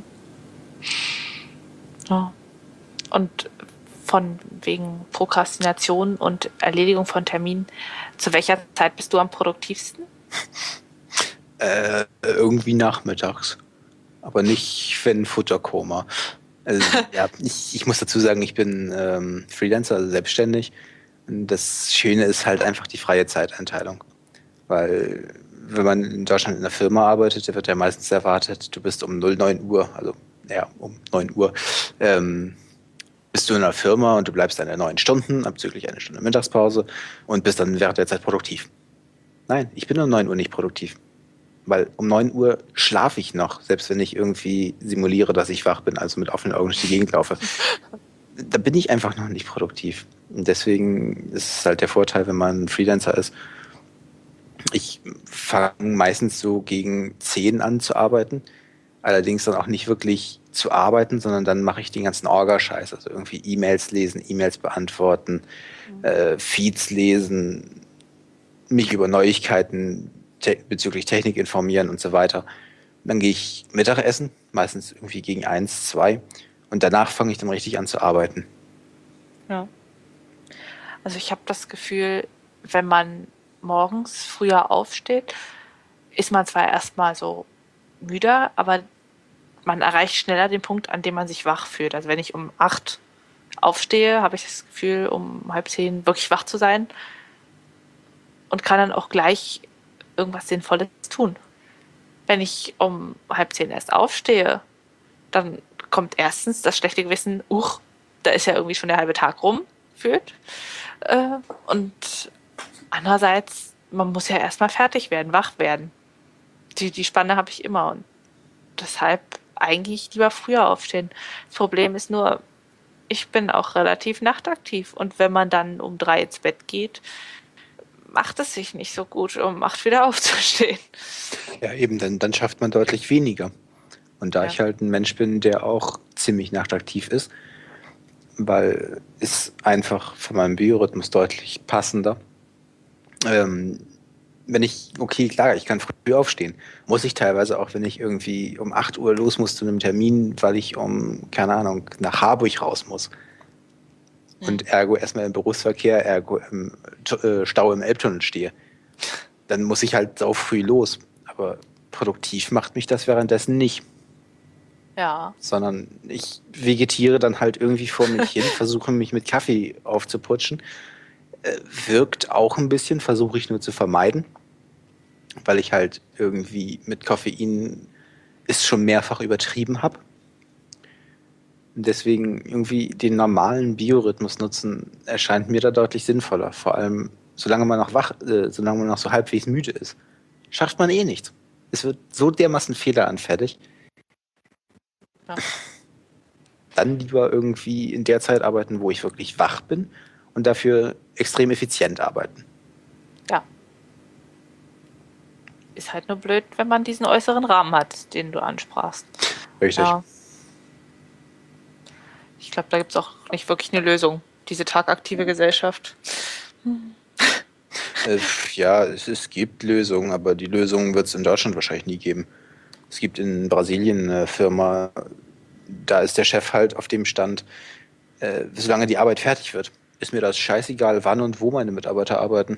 Ja. Und von wegen Prokrastination und Erledigung von Terminen, zu welcher Zeit bist du am produktivsten? Äh, irgendwie nachmittags. Aber nicht, wenn Futterkoma. Also, ja, ich, ich muss dazu sagen, ich bin ähm, Freelancer, also selbstständig. Und das Schöne ist halt einfach die freie Zeiteinteilung. Weil wenn man in Deutschland in einer Firma arbeitet, da wird ja meistens erwartet, du bist um null neun Uhr, also ja, um neun Uhr, ähm, bist du in einer Firma und du bleibst deine neun Stunden, abzüglich eine Stunde Mittagspause und bist dann während der Zeit produktiv. Nein, ich bin um neun Uhr nicht produktiv. Weil um neun Uhr schlafe ich noch, selbst wenn ich irgendwie simuliere, dass ich wach bin, also mit offenen Augen durch die Gegend laufe. Da bin ich einfach noch nicht produktiv. Und deswegen ist es halt der Vorteil, wenn man Freelancer ist. Ich fange meistens so gegen zehn an zu arbeiten. Allerdings dann auch nicht wirklich zu arbeiten, sondern dann mache ich den ganzen Orga-Scheiß. Also irgendwie E-Mails lesen, E-Mails beantworten, äh, Feeds lesen, mich über Neuigkeiten te bezüglich Technik informieren und so weiter. Dann gehe ich Mittagessen, meistens irgendwie gegen eins, zwei. Und danach fange ich dann richtig an zu arbeiten. Ja. Also ich habe das Gefühl, wenn man morgens früher aufsteht, ist man zwar erstmal so müder, aber man erreicht schneller den Punkt, an dem man sich wach fühlt. Also wenn ich um acht aufstehe, habe ich das Gefühl, um halb zehn wirklich wach zu sein und kann dann auch gleich irgendwas Sinnvolles tun. Wenn ich um halb zehn erst aufstehe, dann kommt erstens das schlechte Gewissen, uch, da ist ja irgendwie schon der halbe Tag rum, führt. Äh, und andererseits, man muss ja erstmal fertig werden, wach werden. Die, die Spanne habe ich immer und deshalb eigentlich lieber früher aufstehen. Das Problem ist nur, ich bin auch relativ nachtaktiv und wenn man dann um drei ins Bett geht, macht es sich nicht so gut, um acht wieder aufzustehen. Ja, eben, dann, dann schafft man deutlich weniger. Und da Ja. ich halt ein Mensch bin, der auch ziemlich nachtaktiv ist, weil es einfach von meinem Biorhythmus deutlich passender. Ähm, wenn ich, okay, klar, ich kann früh aufstehen, muss ich teilweise auch, wenn ich irgendwie um acht Uhr los muss zu einem Termin, weil ich um, keine Ahnung, nach Harburg raus muss. Und ergo erstmal im Berufsverkehr, ergo im äh, Stau im Elbtunnel stehe. Dann muss ich halt sau früh los. Aber produktiv macht mich das währenddessen nicht. Ja. Sondern ich vegetiere dann halt irgendwie vor mich hin, versuche mich mit Kaffee aufzuputschen. Äh, wirkt auch ein bisschen, versuche ich nur zu vermeiden, weil ich halt irgendwie mit Koffein es schon mehrfach übertrieben habe. Deswegen irgendwie den normalen Biorhythmus nutzen, erscheint mir da deutlich sinnvoller. Vor allem, solange man noch wach, äh, solange man noch so halbwegs müde ist, schafft man eh nichts. Es wird so dermaßen fehleranfällig. Ja. Dann lieber irgendwie in der Zeit arbeiten, wo ich wirklich wach bin und dafür extrem effizient arbeiten. Ja. Ist halt nur blöd, wenn man diesen äußeren Rahmen hat, den du ansprachst. Richtig. Ja. Ich glaube, da gibt es auch nicht wirklich eine Lösung, diese tagaktive Gesellschaft. Äh, ja, es, es gibt Lösungen, aber die Lösungen wird es in Deutschland wahrscheinlich nie geben. Es gibt in Brasilien eine Firma, da ist der Chef halt auf dem Stand, äh, solange die Arbeit fertig wird, ist mir das scheißegal, wann und wo meine Mitarbeiter arbeiten.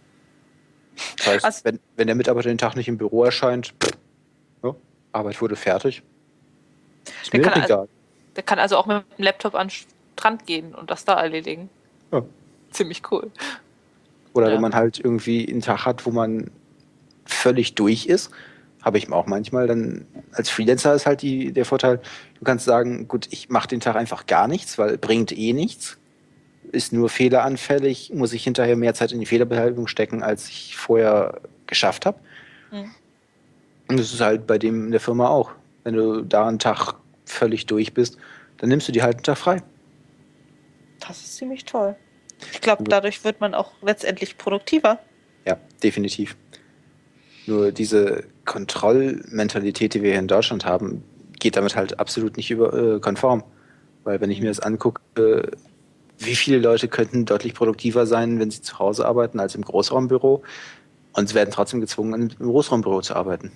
Das heißt, Also, wenn, wenn der Mitarbeiter den Tag nicht im Büro erscheint, pff, ja, Arbeit wurde fertig. Ist der, mir kann doch also, egal. der kann also auch mit dem Laptop an den Strand gehen und das da erledigen. Ja. Ziemlich cool. Oder Ja. wenn man halt irgendwie einen Tag hat, wo man völlig durch ist, habe ich auch manchmal, dann als Freelancer ist halt die, der Vorteil, du kannst sagen, gut, ich mache den Tag einfach gar nichts, weil bringt eh nichts, ist nur fehleranfällig, muss ich hinterher mehr Zeit in die Fehlerbehandlung stecken, als ich vorher geschafft habe. Hm. Und das ist halt bei dem in der Firma auch. Wenn du da einen Tag völlig durch bist, dann nimmst du dir halt einen Tag frei. Das ist ziemlich toll. Ich glaube, dadurch wird man auch letztendlich produktiver. Ja, definitiv. Nur diese Kontrollmentalität, die wir hier in Deutschland haben, geht damit halt absolut nicht über, äh, konform. Weil wenn ich mir das angucke, äh, wie viele Leute könnten deutlich produktiver sein, wenn sie zu Hause arbeiten, als im Großraumbüro und sie werden trotzdem gezwungen, im Großraumbüro zu arbeiten.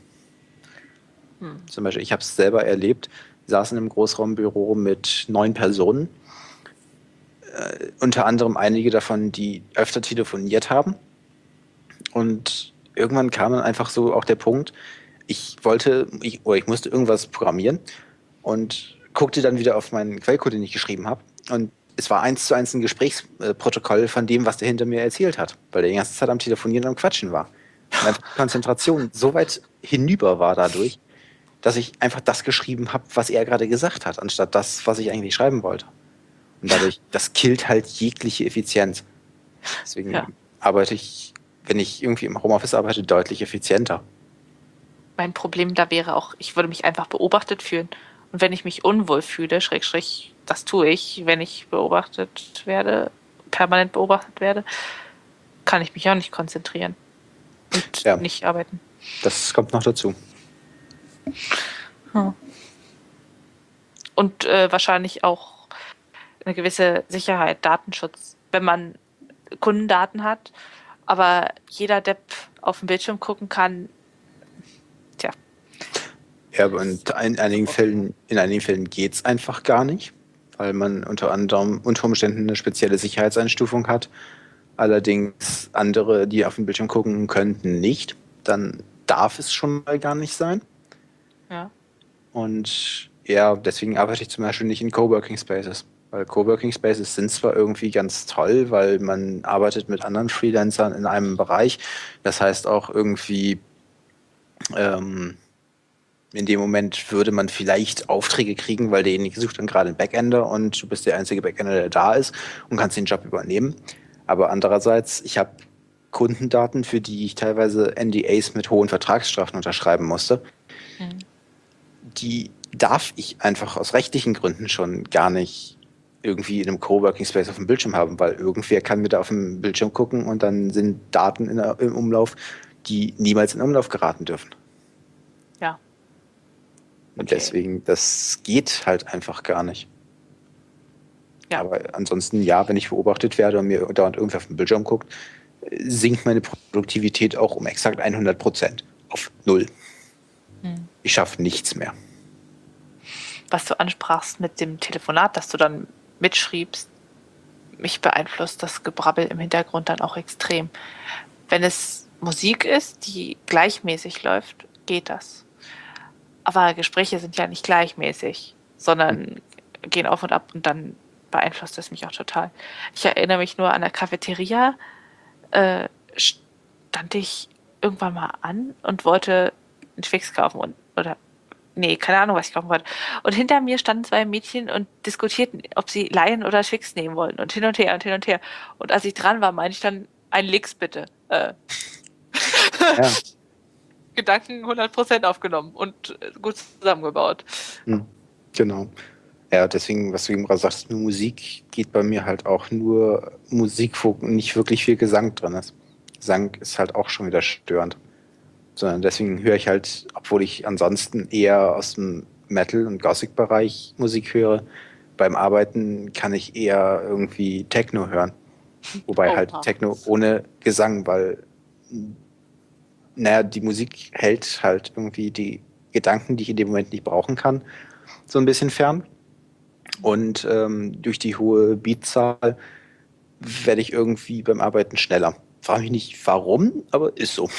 Hm. Zum Beispiel, ich habe es selber erlebt, saßen im Großraumbüro mit neun Personen, äh, unter anderem einige davon, die öfter telefoniert haben. Und irgendwann kam dann einfach so auch der Punkt, ich wollte, ich, oder ich musste irgendwas programmieren und guckte dann wieder auf meinen Quellcode, den ich geschrieben habe. Und es war eins zu eins ein Gesprächsprotokoll von dem, was der hinter mir erzählt hat, weil der die ganze Zeit am Telefonieren und am Quatschen war. Und einfach die Konzentration so weit hinüber war dadurch, dass ich einfach das geschrieben habe, was er gerade gesagt hat, anstatt das, was ich eigentlich schreiben wollte. Und dadurch, das killt halt jegliche Effizienz. Deswegen ja. arbeite ich, wenn ich irgendwie im Homeoffice arbeite, deutlich effizienter. Mein Problem da wäre auch, ich würde mich einfach beobachtet fühlen. Und wenn ich mich unwohl fühle, schräg, schräg, das tue ich, wenn ich beobachtet werde, permanent beobachtet werde, kann ich mich auch nicht konzentrieren und ja. nicht arbeiten. Das kommt noch dazu. Hm. Und äh, wahrscheinlich auch eine gewisse Sicherheit, Datenschutz. Wenn man Kundendaten hat, aber jeder Depp auf dem Bildschirm gucken kann, tja. Ja, und in einigen Fällen, in einigen Fällen geht es einfach gar nicht, weil man unter anderem unter Umständen eine spezielle Sicherheitseinstufung hat. Allerdings andere, die auf den Bildschirm gucken könnten, nicht. Dann darf es schon mal gar nicht sein. Ja. Und ja, deswegen arbeite ich zum Beispiel nicht in Coworking Spaces. Weil Coworking Spaces sind zwar irgendwie ganz toll, weil man arbeitet mit anderen Freelancern in einem Bereich. Das heißt auch irgendwie, ähm, In dem Moment würde man vielleicht Aufträge kriegen, weil derjenige sucht dann gerade einen Backender und du bist der einzige Backender, der da ist und kannst den Job übernehmen. Aber andererseits, ich habe Kundendaten, für die ich teilweise N D As mit hohen Vertragsstrafen unterschreiben musste. Mhm. Die darf ich einfach aus rechtlichen Gründen schon gar nicht irgendwie in einem Coworking Space auf dem Bildschirm haben, weil irgendwer kann mir da auf dem Bildschirm gucken und dann sind Daten in der, im Umlauf, die niemals in Umlauf geraten dürfen. Ja. Und Okay. deswegen, das geht halt einfach gar nicht. Ja. Aber ansonsten, ja, wenn ich beobachtet werde und mir dauernd irgendwer auf den Bildschirm guckt, sinkt meine Produktivität auch um exakt hundert Prozent auf null. Hm. Ich schaffe nichts mehr. Was du ansprachst mit dem Telefonat, das du dann mitschriebst, mich beeinflusst das Gebrabbel im Hintergrund dann auch extrem. Wenn es Musik ist, die gleichmäßig läuft, geht das. Aber Gespräche sind ja nicht gleichmäßig, sondern gehen auf und ab und dann beeinflusst das mich auch total. Ich erinnere mich nur an der Cafeteria, äh, stand ich irgendwann mal an und wollte einen Twix kaufen und, oder nee, keine Ahnung, was ich kaufen wollte. Und hinter mir standen zwei Mädchen und diskutierten, ob sie Lion oder Twix nehmen wollen und hin und her und hin und her. Und als ich dran war, meinte ich dann, ein Licks bitte. Äh. Ja. Gedanken hundert Prozent aufgenommen und gut zusammengebaut. Hm. Genau. Ja, deswegen, was du eben gerade sagst, nur Musik geht bei mir halt auch nur Musik, wo nicht wirklich viel Gesang drin ist. Gesang ist halt auch schon wieder störend. Sondern deswegen höre ich halt, obwohl ich ansonsten eher aus dem Metal- und Gothic-Bereich Musik höre, beim Arbeiten kann ich eher irgendwie Techno hören. Wobei halt Oha. Techno ohne Gesang, weil naja, die Musik hält halt irgendwie die Gedanken, die ich in dem Moment nicht brauchen kann, so ein bisschen fern. Und ähm, durch die hohe Beatzahl werde ich irgendwie beim Arbeiten schneller. Frage mich nicht warum, aber ist so.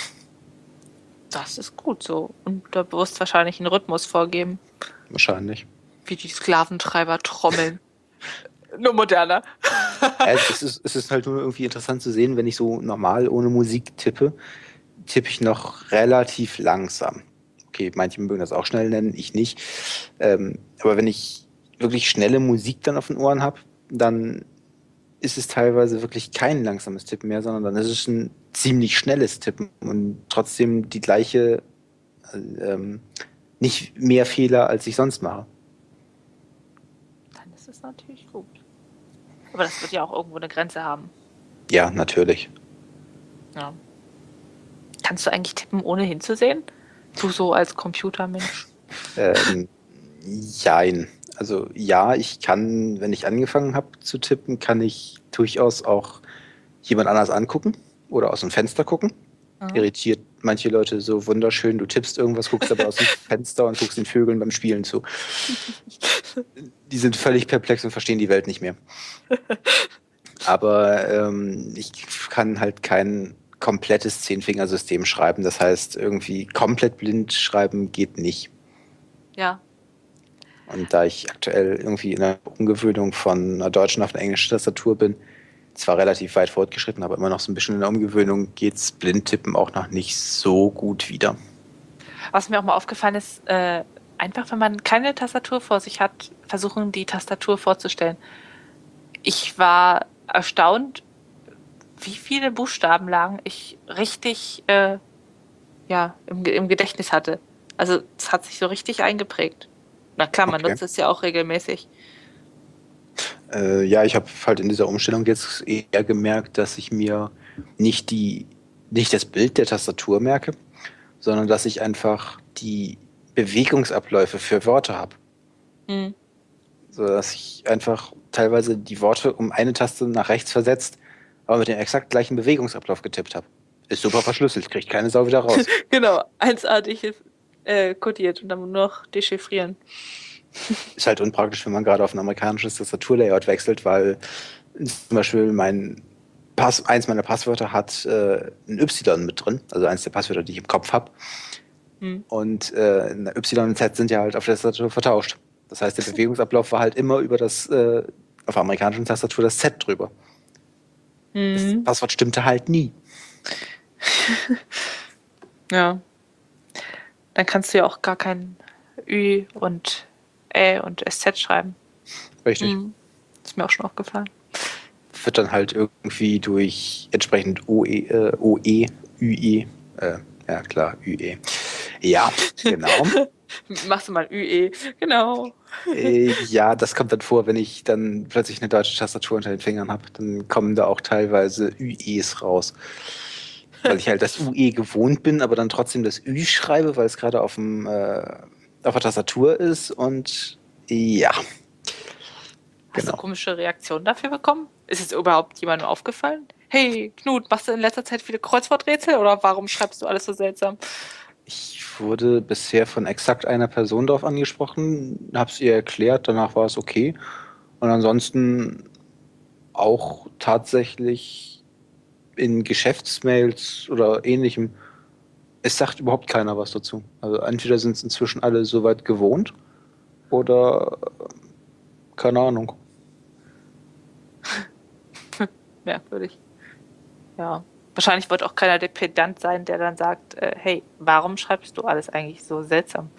Das ist gut so. Und da bewusst wahrscheinlich einen Rhythmus vorgeben. Wahrscheinlich. Wie die Sklaventreiber trommeln. Nur moderner. Ja, es, ist, es ist halt nur irgendwie interessant zu sehen, wenn ich so normal ohne Musik tippe, tippe ich noch relativ langsam. Okay, manche mögen das auch schnell nennen, ich nicht. Ähm, aber wenn ich wirklich schnelle Musik dann auf den Ohren habe, dann ist es teilweise wirklich kein langsames Tippen mehr, sondern dann ist es ein ziemlich schnelles Tippen und trotzdem die gleiche, ähm, nicht mehr Fehler, als ich sonst mache. Dann ist es natürlich gut. Aber das wird ja auch irgendwo eine Grenze haben. Ja, natürlich. Ja. Kannst du eigentlich tippen, ohne hinzusehen? Du so als Computermensch? Ähm, jein. Also ja, ich kann, wenn ich angefangen habe zu tippen, kann ich durchaus auch jemand anders angucken oder aus dem Fenster gucken. Mhm. Irritiert manche Leute so wunderschön. Du tippst irgendwas, guckst aber aus dem Fenster und guckst den Vögeln beim Spielen zu. Die sind völlig perplex und verstehen die Welt nicht mehr. Aber ähm, ich kann halt kein komplettes Zehnfingersystem schreiben. Das heißt, irgendwie komplett blind schreiben geht nicht. Ja. Und da ich aktuell irgendwie in der Umgewöhnung von einer deutschen auf eine englische Tastatur bin, zwar relativ weit fortgeschritten, aber immer noch so ein bisschen in der Umgewöhnung, geht's Blindtippen auch noch nicht so gut wieder. Was mir auch mal aufgefallen ist, äh, einfach wenn man keine Tastatur vor sich hat, versuchen die Tastatur vorzustellen. Ich war erstaunt, wie viele Buchstabenlagen ich richtig äh, ja, im, im Gedächtnis hatte. Also es hat sich so richtig eingeprägt. Na klar, man Okay. nutzt es ja auch regelmäßig. Äh, ja, ich habe halt in dieser Umstellung jetzt eher gemerkt, dass ich mir nicht die, nicht das Bild der Tastatur merke, sondern dass ich einfach die Bewegungsabläufe für Wörter habe. Hm. So dass ich einfach teilweise die Worte um eine Taste nach rechts versetzt, aber mit dem exakt gleichen Bewegungsablauf getippt habe. Ist super verschlüsselt, kriegt keine Sau wieder raus. Genau, eins A äh, kodiert und dann nur noch dechiffrieren. Ist halt unpraktisch, wenn man gerade auf ein amerikanisches Tastaturlayout wechselt, weil zum Beispiel mein Pass, eins meiner Passwörter hat äh, ein Y mit drin, also eins der Passwörter, die ich im Kopf habe. Hm. Und äh, Y und Z sind ja halt auf der Tastatur vertauscht. Das heißt, der Bewegungsablauf war halt immer über das, äh, auf der amerikanischen Tastatur das Z drüber. Das Hm. Passwort stimmte halt nie. Ja. Dann kannst du ja auch gar kein Ü und Ä und S Z schreiben. Richtig. Mhm. Ist mir auch schon aufgefallen. Wird dann halt irgendwie durch entsprechend O E, äh, O E, Ü E, äh, ja klar, Ü E. Ja, genau. Machst du mal Ü E, genau. Äh, ja, das kommt dann vor, wenn ich dann plötzlich eine deutsche Tastatur unter den Fingern habe. Dann kommen da auch teilweise Ü Es raus. Weil ich halt das U E gewohnt bin, aber dann trotzdem das Ü schreibe, weil es gerade auf dem äh, auf der Tastatur ist und ja. Hast du Genau. komische Reaktionen dafür bekommen? Ist es überhaupt jemandem aufgefallen? Hey, Knut, machst du in letzter Zeit viele Kreuzworträtsel oder warum schreibst du alles so seltsam? Ich wurde bisher von exakt einer Person darauf angesprochen, habe es ihr erklärt, danach war es okay. Und ansonsten auch tatsächlich in Geschäftsmails oder ähnlichem, es sagt überhaupt keiner was dazu. Also entweder sind es inzwischen alle soweit gewohnt oder keine Ahnung. Merkwürdig. Ja. Wahrscheinlich wird auch keiner der Pedant sein, der dann sagt, äh, hey, warum schreibst du alles eigentlich so seltsam?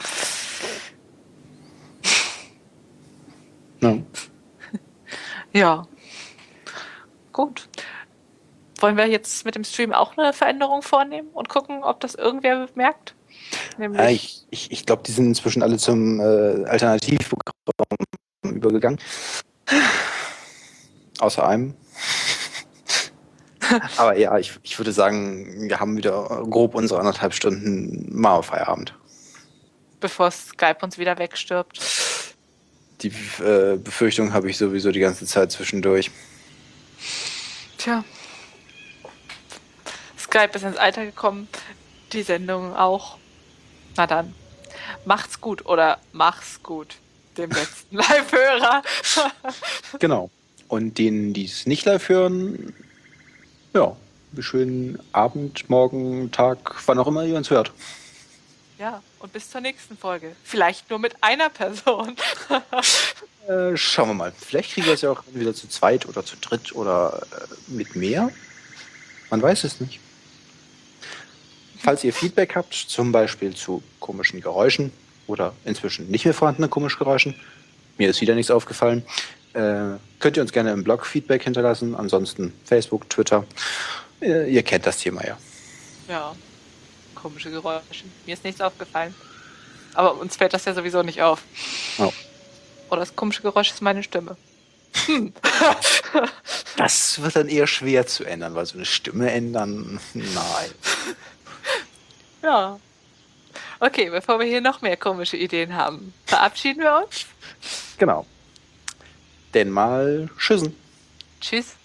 Ja. Ja, gut. Wollen wir jetzt mit dem Stream auch eine Veränderung vornehmen und gucken, ob das irgendwer merkt? Ja, Nämlich, ich ich, ich glaube, die sind inzwischen alle zum äh, Alternativprogramm übergegangen. Außer einem. Aber ja, ich, ich würde sagen, wir haben wieder grob unsere anderthalb Stunden mal Feierabend. bevor Skype uns wieder wegstirbt. Die äh, Befürchtung habe ich sowieso die ganze Zeit zwischendurch. Tja. Skype ist ins Alter gekommen, die Sendung auch. Na dann, macht's gut oder mach's gut, dem letzten Live-Hörer. Genau. Und denen, die es nicht live hören, ja, schönen Abend, Morgen, Tag, wann auch immer ihr uns hört. Ja, und bis zur nächsten Folge. Vielleicht nur mit einer Person. Äh, schauen wir mal. Vielleicht kriegen wir es ja auch wieder zu zweit oder zu dritt oder äh, mit mehr. Man weiß es nicht. Falls ihr Feedback habt, zum Beispiel zu komischen Geräuschen oder inzwischen nicht mehr vorhandenen komischen Geräuschen, mir ist wieder nichts aufgefallen, äh, könnt ihr uns gerne im Blog Feedback hinterlassen. Ansonsten Facebook, Twitter. Äh, ihr kennt das Thema ja. Ja, komische Geräusche. Mir ist nichts aufgefallen. Aber uns fällt das ja sowieso nicht auf. Oh. Oder das komische Geräusch ist meine Stimme. Hm. Das wird dann eher schwer zu ändern, weil so eine Stimme ändern, nein. Ja. Okay, bevor wir hier noch mehr komische Ideen haben, verabschieden wir uns. Genau. Denn mal tschüssen. Tschüss.